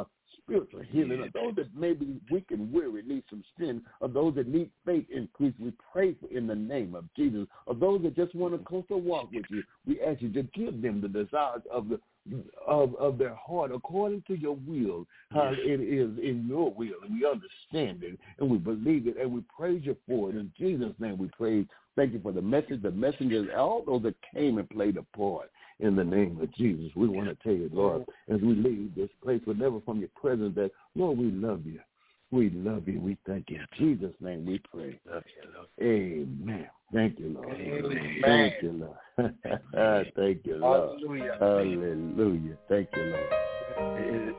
spiritual healing, of those that may be weak and weary, need some strength, of those that need faith increase, we pray for in the name of Jesus. Of those that just want a closer walk with you, we ask you to give them the desires of the Of, of their heart according to your will, how it is in your will, and we understand it, and we believe it, and we praise you for it. In Jesus' name we praise. Thank you for the message, the messengers, all those that came and played a part. In the name of Jesus, we want to tell you, Lord, as we leave this place, but never from your presence, that, Lord, we love you. We love you. We thank you. In Jesus' name we pray. Amen. Thank you, Lord. Amen. Thank you, Lord. Thank you, Lord. Hallelujah. Hallelujah. Thank you, Lord. Amen.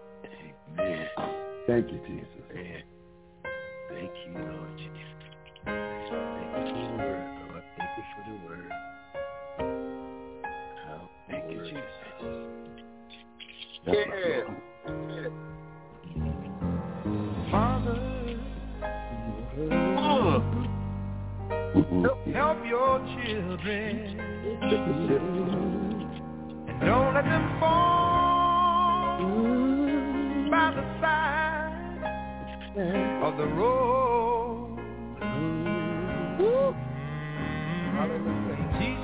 Thank you, Jesus. Amen. Thank you, Lord Jesus. Thank you for the word, Lord. Thank you for the word. Oh, thank you, Jesus. Yeah. Father, help, help your children, and don't let them fall by the side of the road. Hallelujah. Teach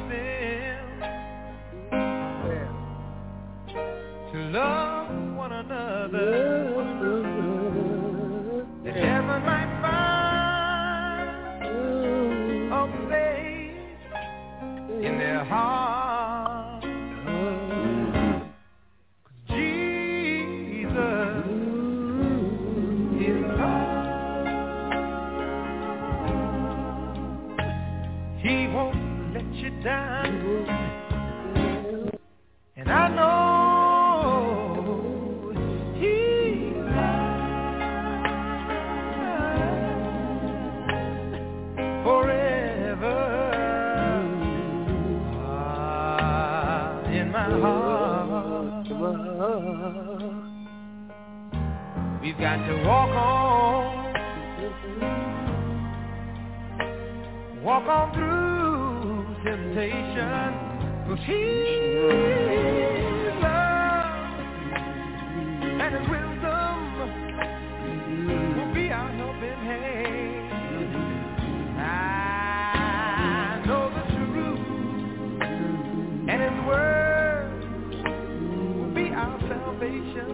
them to love one another, that heaven might find a place in their heart. Jesus is love. He won't let you down, and I know we've got to walk on, walk on through temptation, 'cause His love and His wisdom will be our helping hand. I know the truth, and His word will be our salvation.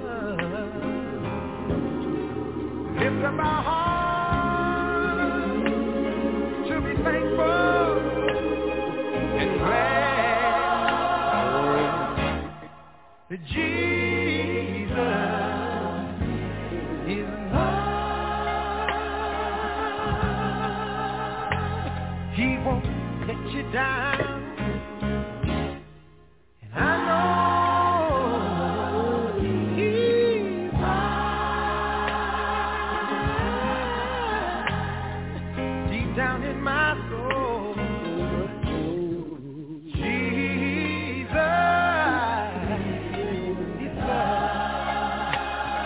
Lift up our hearts to be thankful and glad that Jesus is love. He won't let you down, and I know down in my soul, Jesus is love.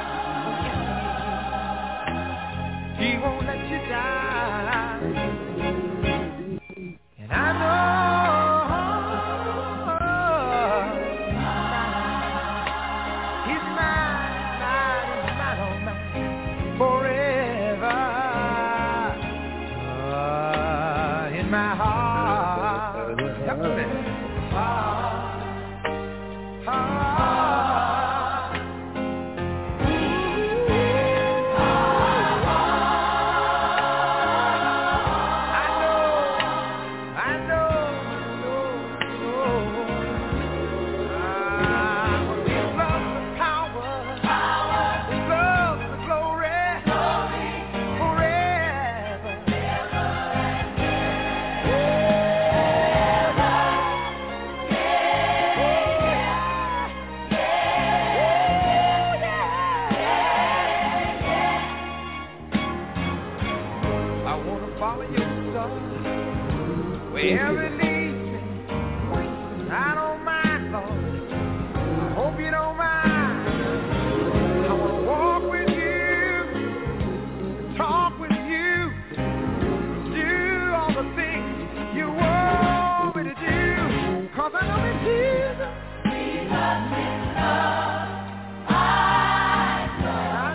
He won't let you down, and I know He's mine, mine, mine, oh mine, forever. My heart, help me. Heart, heart. I know, I know, know, know. Ah, we love the power, power. We love the glory, glory, forever. Wherever it leads me, I don't mind, Lord. I hope you don't mind. I want to walk with you, talk with you, do all the things you want me to do. 'Cause I know that Jesus, Jesus is love. I know.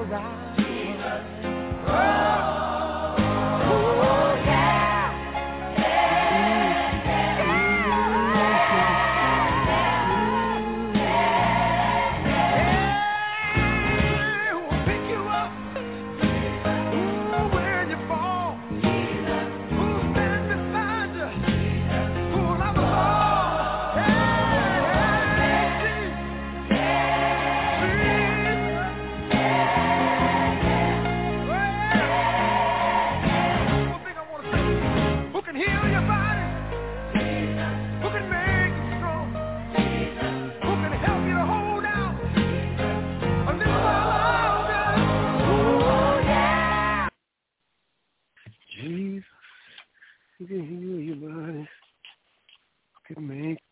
You can heal your body. You can make